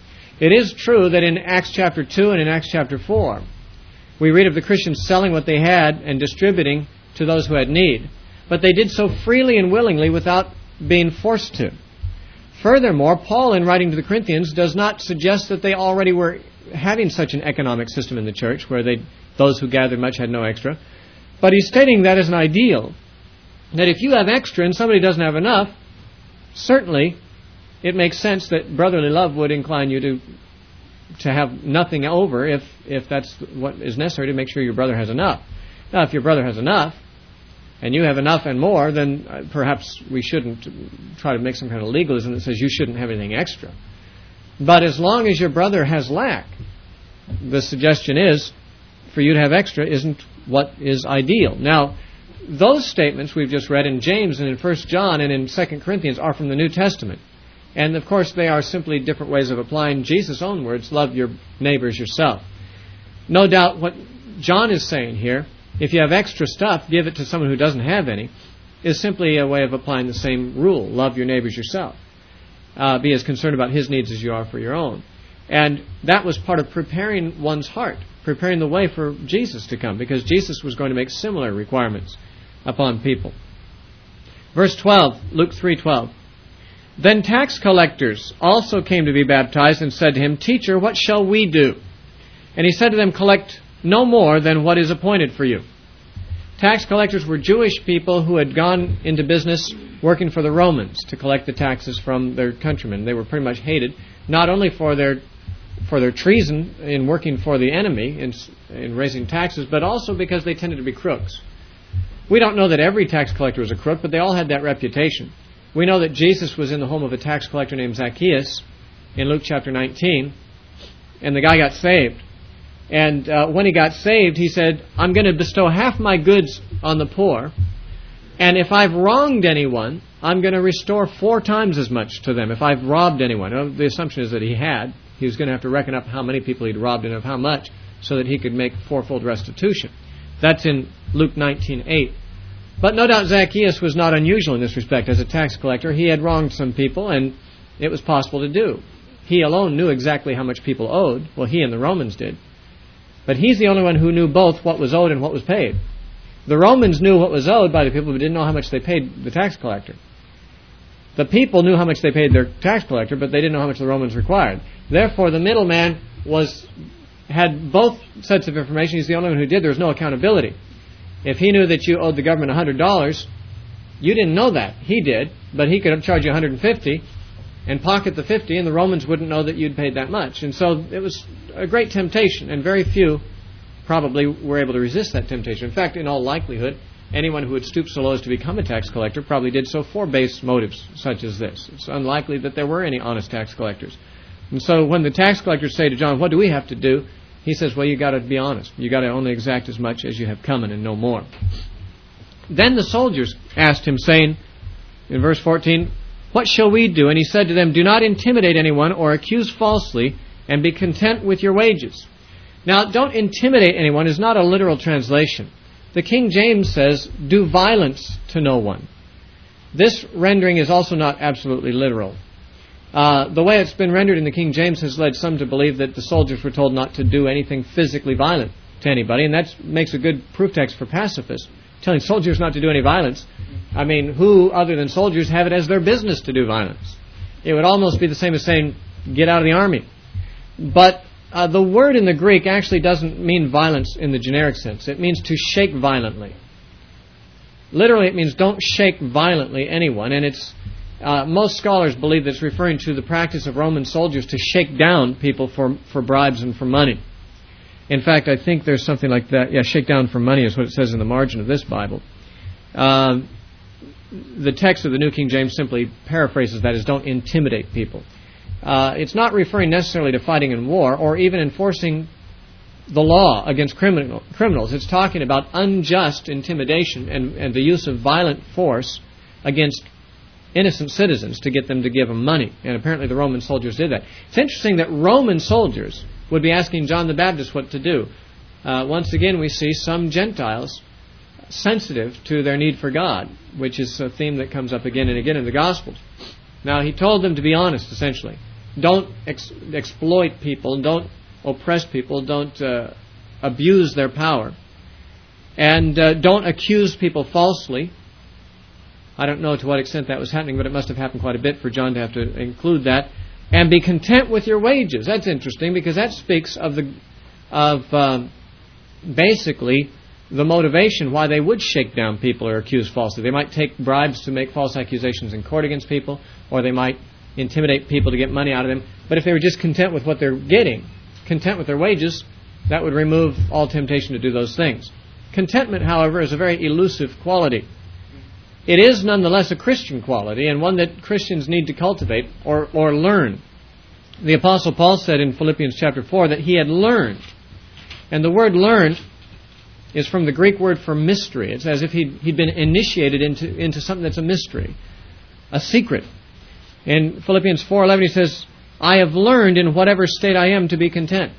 It is true that in Acts chapter two and in Acts chapter four, we read of the Christians selling what they had and distributing to those who had need. But they did so freely and willingly without being forced to. Furthermore, Paul, in writing to the Corinthians, does not suggest that they already were having such an economic system in the church where they, those who gathered much had no extra. But he's stating that as an ideal, that if you have extra and somebody doesn't have enough, certainly it makes sense that brotherly love would incline you to to have nothing over if, if that's what is necessary to make sure your brother has enough. Now, if your brother has enough, and you have enough and more, then perhaps we shouldn't try to make some kind of legalism that says you shouldn't have anything extra. But as long as your brother has lack, the suggestion is for you to have extra isn't what is ideal. Now, those statements we've just read in James and in First John and in Second Corinthians are from the New Testament. And of course they are simply different ways of applying Jesus' own words, love your neighbors yourself. No doubt what John is saying here, if you have extra stuff, give it to someone who doesn't have any, is simply a way of applying the same rule, love your neighbors yourself. Uh, be as concerned about his needs as you are for your own. And that was part of preparing one's heart, preparing the way for Jesus to come, because Jesus was going to make similar requirements upon people. Verse twelve, Luke three twelve. "Then tax collectors also came to be baptized and said to him, 'Teacher, what shall we do?' And he said to them, 'Collect no more than what is appointed for you.'" Tax collectors were Jewish people who had gone into business working for the Romans to collect the taxes from their countrymen. They were pretty much hated, not only for their for their treason in working for the enemy, in, in raising taxes, but also because they tended to be crooks. We don't know that every tax collector was a crook, but they all had that reputation. We know that Jesus was in the home of a tax collector named Zacchaeus in Luke chapter nineteen, and the guy got saved. And uh, when he got saved, he said, "I'm going to bestow half my goods on the poor, and if I've wronged anyone, I'm going to restore four times as much to them if I've robbed anyone." Well, the assumption is that he had. He was going to have to reckon up how many people he'd robbed and of how much so that he could make fourfold restitution. That's in Luke nineteen eight. But no doubt Zacchaeus was not unusual in this respect. As a tax collector, he had wronged some people, and it was possible to do. He alone knew exactly how much people owed. Well, he and the Romans did. But he's the only one who knew both what was owed and what was paid. The Romans knew what was owed by the people, but didn't know how much they paid the tax collector. The people knew how much they paid their tax collector, but they didn't know how much the Romans required. Therefore, the middleman was had both sets of information. He's the only one who did. There was no accountability. If he knew that you owed the government one hundred dollars, you didn't know that. He did, but he could charge you one hundred fifty dollars and pocket the fifty, and the Romans wouldn't know that you'd paid that much. And so it was a great temptation, and very few probably were able to resist that temptation. In fact, in all likelihood, anyone who would stoop so low as to become a tax collector probably did so for base motives such as this. It's unlikely that there were any honest tax collectors. And so when the tax collectors say to John, "What do we have to do?" he says, "Well, you got to be honest. You got to only exact as much as you have coming and no more." Then the soldiers asked him, saying, in verse fourteen, "What shall we do?" And he said to them, "Do not intimidate anyone or accuse falsely, and be content with your wages." Now, "don't intimidate anyone" is not a literal translation. The King James says, "Do violence to no one." This rendering is also not absolutely literal. Uh, the way it's been rendered in the King James has led some to believe that the soldiers were told not to do anything physically violent to anybody, and that makes a good proof text for pacifists, telling soldiers not to do any violence. I mean, who other than soldiers have it as their business to do violence? It would almost be the same as saying, "Get out of the army." But uh, the word in the Greek actually doesn't mean violence in the generic sense. It means to shake violently. Literally, it means don't shake violently anyone, and it's uh, most scholars believe that it's referring to the practice of Roman soldiers to shake down people for for bribes and for money. In fact, I think there's something like that. Yeah, shake down for money is what it says in the margin of this Bible. Uh, the text of the New King James simply paraphrases that as don't intimidate people. Uh, it's not referring necessarily to fighting in war or even enforcing the law against criminal, criminals. It's talking about unjust intimidation and, and the use of violent force against innocent citizens to get them to give them money. And apparently the Roman soldiers did that. It's interesting that Roman soldiers would be asking John the Baptist what to do. Uh, once again, we see some Gentiles sensitive to their need for God, which is a theme that comes up again and again in the Gospels. Now, he told them to be honest, essentially. Don't ex- exploit people, don't oppress people, don't uh, abuse their power, and uh, don't accuse people falsely. I don't know to what extent that was happening, but it must have happened quite a bit for John to have to include that. And be content with your wages. That's interesting because that speaks of the of um, basically the motivation why they would shake down people or accuse falsely. They might take bribes to make false accusations in court against people, or they might intimidate people to get money out of them. But if they were just content with what they're getting, content with their wages, that would remove all temptation to do those things. Contentment, however, is a very elusive quality. It is nonetheless a Christian quality, and one that Christians need to cultivate or, or learn. The Apostle Paul said in Philippians chapter four that he had learned. And the word learn is from the Greek word for mystery. It's as if he'd, he'd been initiated into, into something that's a mystery, a secret. In Philippians four eleven he says, I have learned in whatever state I am to be content.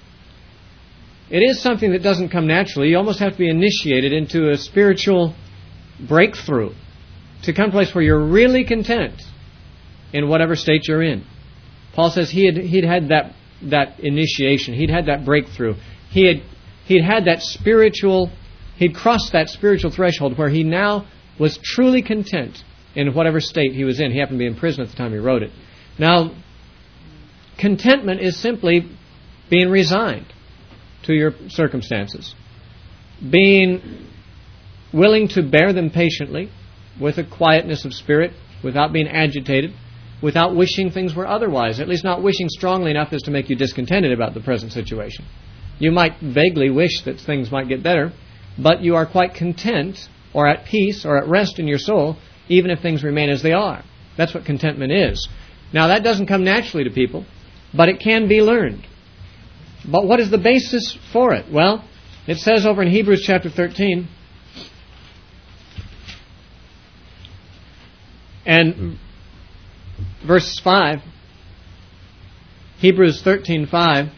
It is something that doesn't come naturally. You almost have to be initiated into a spiritual breakthrough to come to a place where you're really content in whatever state you're in. Paul says he had he'd had that that initiation, he'd had that breakthrough, he had he'd had that spiritual, he'd crossed that spiritual threshold where he now was truly content in whatever state he was in. He happened to be in prison at the time he wrote it. Now, contentment is simply being resigned to your circumstances, being willing to bear them patiently with a quietness of spirit, without being agitated, without wishing things were otherwise, at least not wishing strongly enough as to make you discontented about the present situation. You might vaguely wish that things might get better, but you are quite content or at peace or at rest in your soul, even if things remain as they are. That's what contentment is. Now, that doesn't come naturally to people, but it can be learned. But what is the basis for it? Well, it says over in Hebrews chapter thirteen, and verse five, Hebrews thirteen five,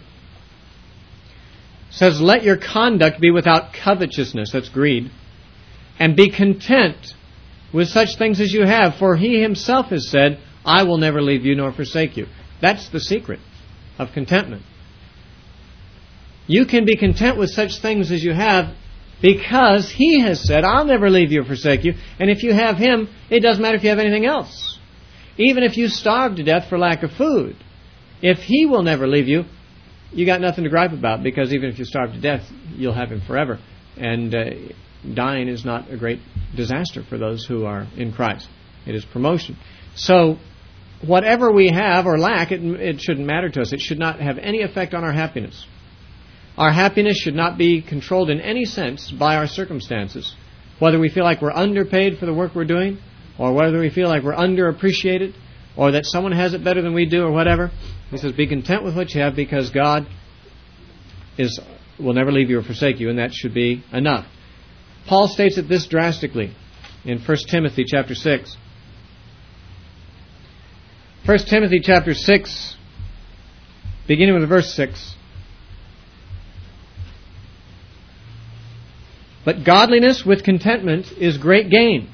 says, let your conduct be without covetousness, that's greed, and be content with such things as you have, for he himself has said, I will never leave you nor forsake you. That's the secret of contentment. You can be content with such things as you have because he has said, I'll never leave you or forsake you. And if you have him, it doesn't matter if you have anything else. Even if you starve to death for lack of food, if he will never leave you, you got nothing to gripe about, because even if you starve to death, you'll have him forever. And uh, dying is not a great disaster for those who are in Christ. It is promotion. So, whatever we have or lack, it, it shouldn't matter to us. It should not have any effect on our happiness. Our happiness should not be controlled in any sense by our circumstances. Whether we feel like we're underpaid for the work we're doing, or whether we feel like we're underappreciated, or that someone has it better than we do, or whatever. He says, be content with what you have, because God is will never leave you or forsake you, and that should be enough. Paul states it this drastically in First Timothy chapter six. First Timothy chapter six, beginning with verse six. But godliness with contentment is great gain.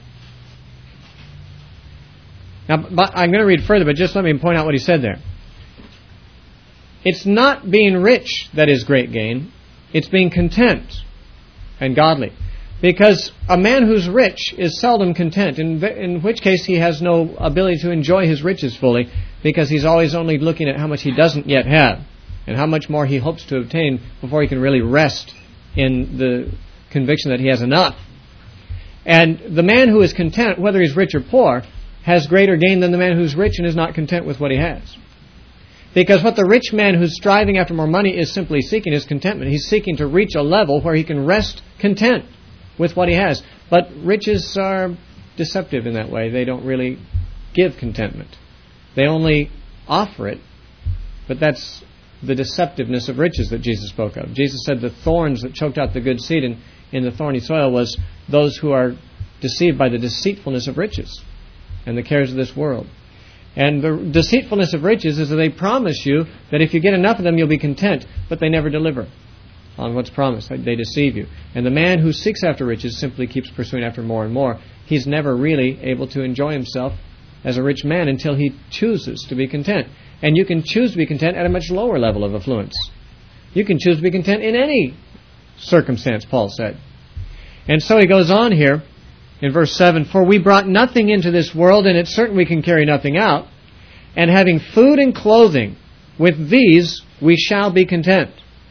Now, I'm going to read further, but just let me point out what he said there. It's not being rich that is great gain. It's being content and godly. Because a man who's rich is seldom content, in, in which case he has no ability to enjoy his riches fully, because he's always only looking at how much he doesn't yet have and how much more he hopes to obtain before he can really rest in the conviction that he has enough. And the man who is content, whether he's rich or poor, has greater gain than the man who's rich and is not content with what he has. Because what the rich man who's striving after more money is simply seeking is contentment. He's seeking to reach a level where he can rest content with what he has. But riches are deceptive in that way. They don't really give contentment. They only offer it, but that's the deceptiveness of riches that Jesus spoke of. Jesus said the thorns that choked out the good seed in, in the thorny soil was those who are deceived by the deceitfulness of riches and the cares of this world. And the deceitfulness of riches is that they promise you that if you get enough of them, you'll be content, but they never deliver on what's promised. They deceive you. And the man who seeks after riches simply keeps pursuing after more and more. He's never really able to enjoy himself as a rich man until he chooses to be content. And you can choose to be content at a much lower level of affluence. You can choose to be content in any circumstance, Paul said. And so he goes on here in verse seven, for we brought nothing into this world, and it's certain we can carry nothing out. And having food and clothing, with these we shall be content.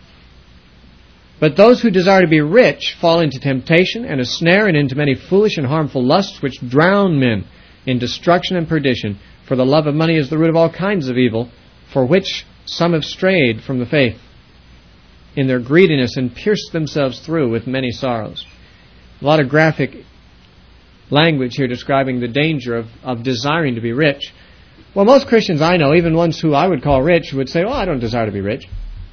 But those who desire to be rich fall into temptation and a snare, and into many foolish and harmful lusts, which drown men in destruction and perdition. For the love of money is the root of all kinds of evil, for which some have strayed from the faith in their greediness and pierced themselves through with many sorrows. A lot of graphic language here describing the danger of, of desiring to be rich. Well, most Christians I know, even ones who I would call rich, would say, oh, I don't desire to be rich.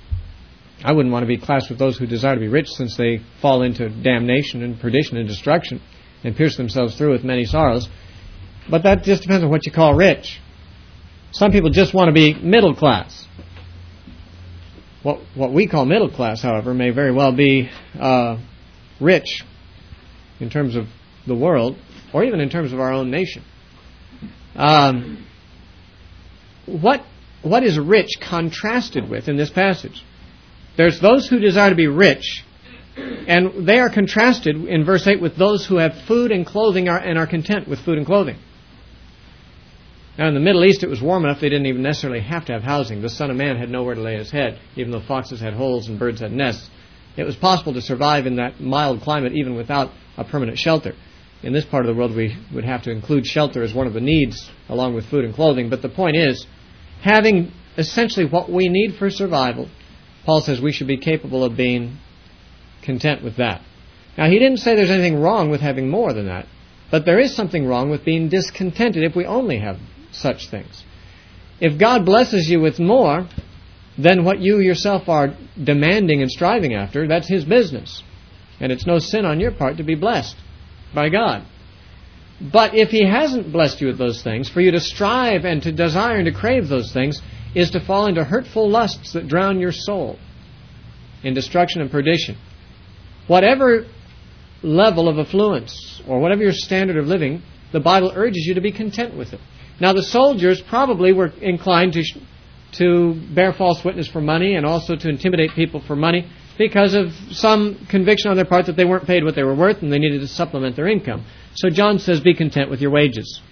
I wouldn't want to be classed with those who desire to be rich, since they fall into damnation and perdition and destruction and pierce themselves through with many sorrows. But that just depends on what you call rich. Some people just want to be middle class. What, what we call middle class, however, may very well be uh, rich in terms of the world, or even in terms of our own nation. Um, what what is rich contrasted with in this passage? There's those who desire to be rich, and they are contrasted in verse eight with those who have food and clothing are, and are content with food and clothing. Now in the Middle East it was warm enough they didn't even necessarily have to have housing. The Son of Man had nowhere to lay his head, even though foxes had holes and birds had nests. It was possible to survive in that mild climate even without a permanent shelter. In this part of the world we would have to include shelter as one of the needs along with food and clothing. But the point is, having essentially what we need for survival, Paul says we should be capable of being content with that. Now he didn't say there's anything wrong with having more than that, but there is something wrong with being discontented if we only have such things. If God blesses you with more than what you yourself are demanding and striving after, that's His business. And it's no sin on your part to be blessed by God. But if He hasn't blessed you with those things, for you to strive and to desire and to crave those things is to fall into hurtful lusts that drown your soul in destruction and perdition. Whatever level of affluence or whatever your standard of living, the Bible urges you to be content with it. Now the soldiers probably were inclined to to bear false witness for money and also to intimidate people for money because of some conviction on their part that they weren't paid what they were worth and they needed to supplement their income. So John says, be content with your wages,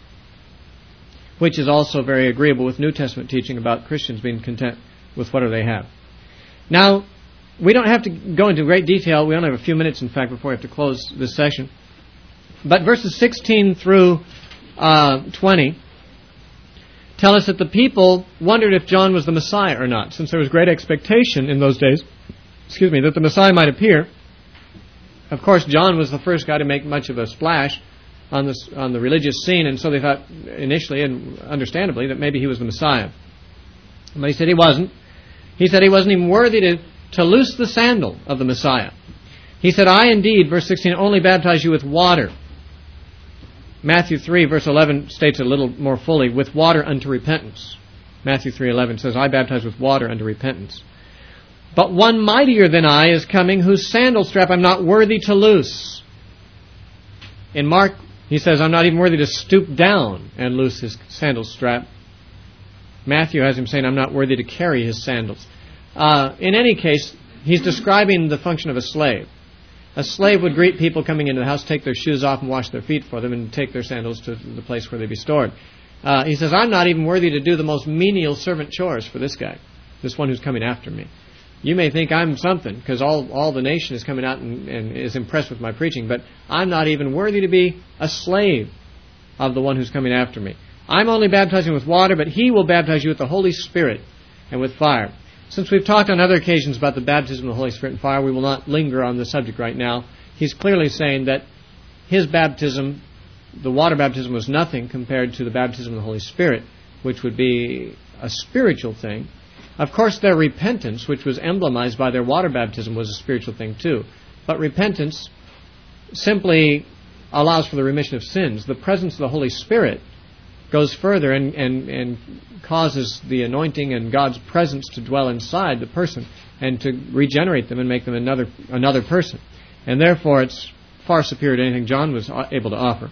which is also very agreeable with New Testament teaching about Christians being content with whatever they have. Now, we don't have to go into great detail. We only have a few minutes, in fact, before we have to close this session. But verses sixteen through uh, twenty tell us that the people wondered if John was the Messiah or not, since there was great expectation in those days, excuse me, that the Messiah might appear. Of course, John was the first guy to make much of a splash on this on the religious scene, and so they thought initially, and understandably, that maybe he was the Messiah. But he said he wasn't. He said he wasn't even worthy to, to loose the sandal of the Messiah. He said, I indeed, verse sixteen, only baptize you with water. Matthew three, verse eleven states it a little more fully, with water unto repentance. Matthew three eleven says, I baptize with water unto repentance. But one mightier than I is coming, whose sandal strap I'm not worthy to loose. In Mark, he says, I'm not even worthy to stoop down and loose his sandal strap. Matthew has him saying, I'm not worthy to carry his sandals. Uh, in any case, he's describing the function of a slave. A slave would greet people coming into the house, take their shoes off and wash their feet for them, and take their sandals to the place where they be stored. Uh, he says, I'm not even worthy to do the most menial servant chores for this guy, this one who's coming after me. You may think I'm something because all, all the nation is coming out and, and is impressed with my preaching, but I'm not even worthy to be a slave of the one who's coming after me. I'm only baptizing with water, but he will baptize you with the Holy Spirit and with fire. Since we've talked on other occasions about the baptism of the Holy Spirit and fire, we will not linger on the subject right now. He's clearly saying that his baptism, the water baptism, was nothing compared to the baptism of the Holy Spirit, which would be a spiritual thing. Of course, their repentance, which was emblemized by their water baptism, was a spiritual thing too. But repentance simply allows for the remission of sins. The presence of the Holy Spirit goes further and, and, and causes the anointing and God's presence to dwell inside the person and to regenerate them and make them another another person. And therefore, it's far superior to anything John was able to offer.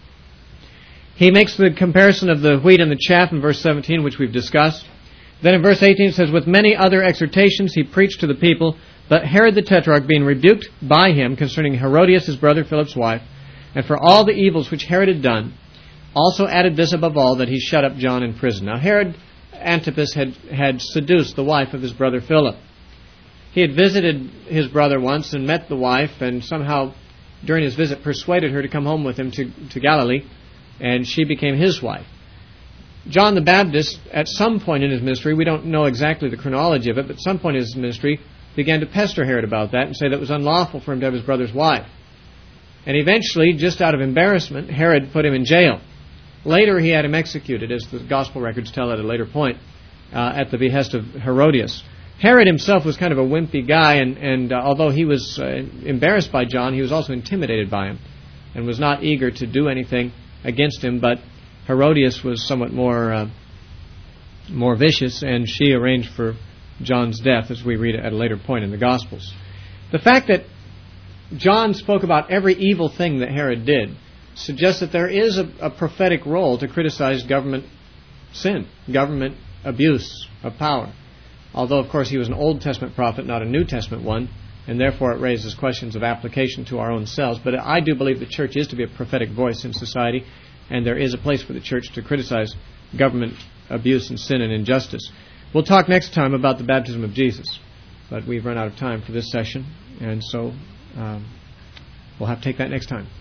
He makes the comparison of the wheat and the chaff in verse seventeen, which we've discussed. Then in verse eighteen it says, with many other exhortations he preached to the people, but Herod the Tetrarch, being rebuked by him concerning Herodias his brother Philip's wife, and for all the evils which Herod had done, also added this above all, that he shut up John in prison. Now Herod Antipas had, had seduced the wife of his brother Philip. He had visited his brother once and met the wife, and somehow during his visit persuaded her to come home with him to, to Galilee, and she became his wife. John the Baptist, at some point in his ministry, we don't know exactly the chronology of it, but at some point in his ministry, began to pester Herod about that and say that it was unlawful for him to have his brother's wife. And eventually, just out of embarrassment, Herod put him in jail. Later, he had him executed, as the gospel records tell at a later point, uh, at the behest of Herodias. Herod himself was kind of a wimpy guy, and, and uh, although he was uh, embarrassed by John, he was also intimidated by him and was not eager to do anything against him, but Herodias was somewhat more uh, more vicious, and she arranged for John's death, as we read at a later point in the Gospels. The fact that John spoke about every evil thing that Herod did suggests that there is a, a prophetic role to criticize government sin, government abuse of power. Although, of course, he was an Old Testament prophet, not a New Testament one, and therefore it raises questions of application to our own selves. But I do believe the church is to be a prophetic voice in society, and there is a place for the church to criticize government abuse and sin and injustice. We'll talk next time about the baptism of Jesus, but we've run out of time for this session, and so um, we'll have to take that next time.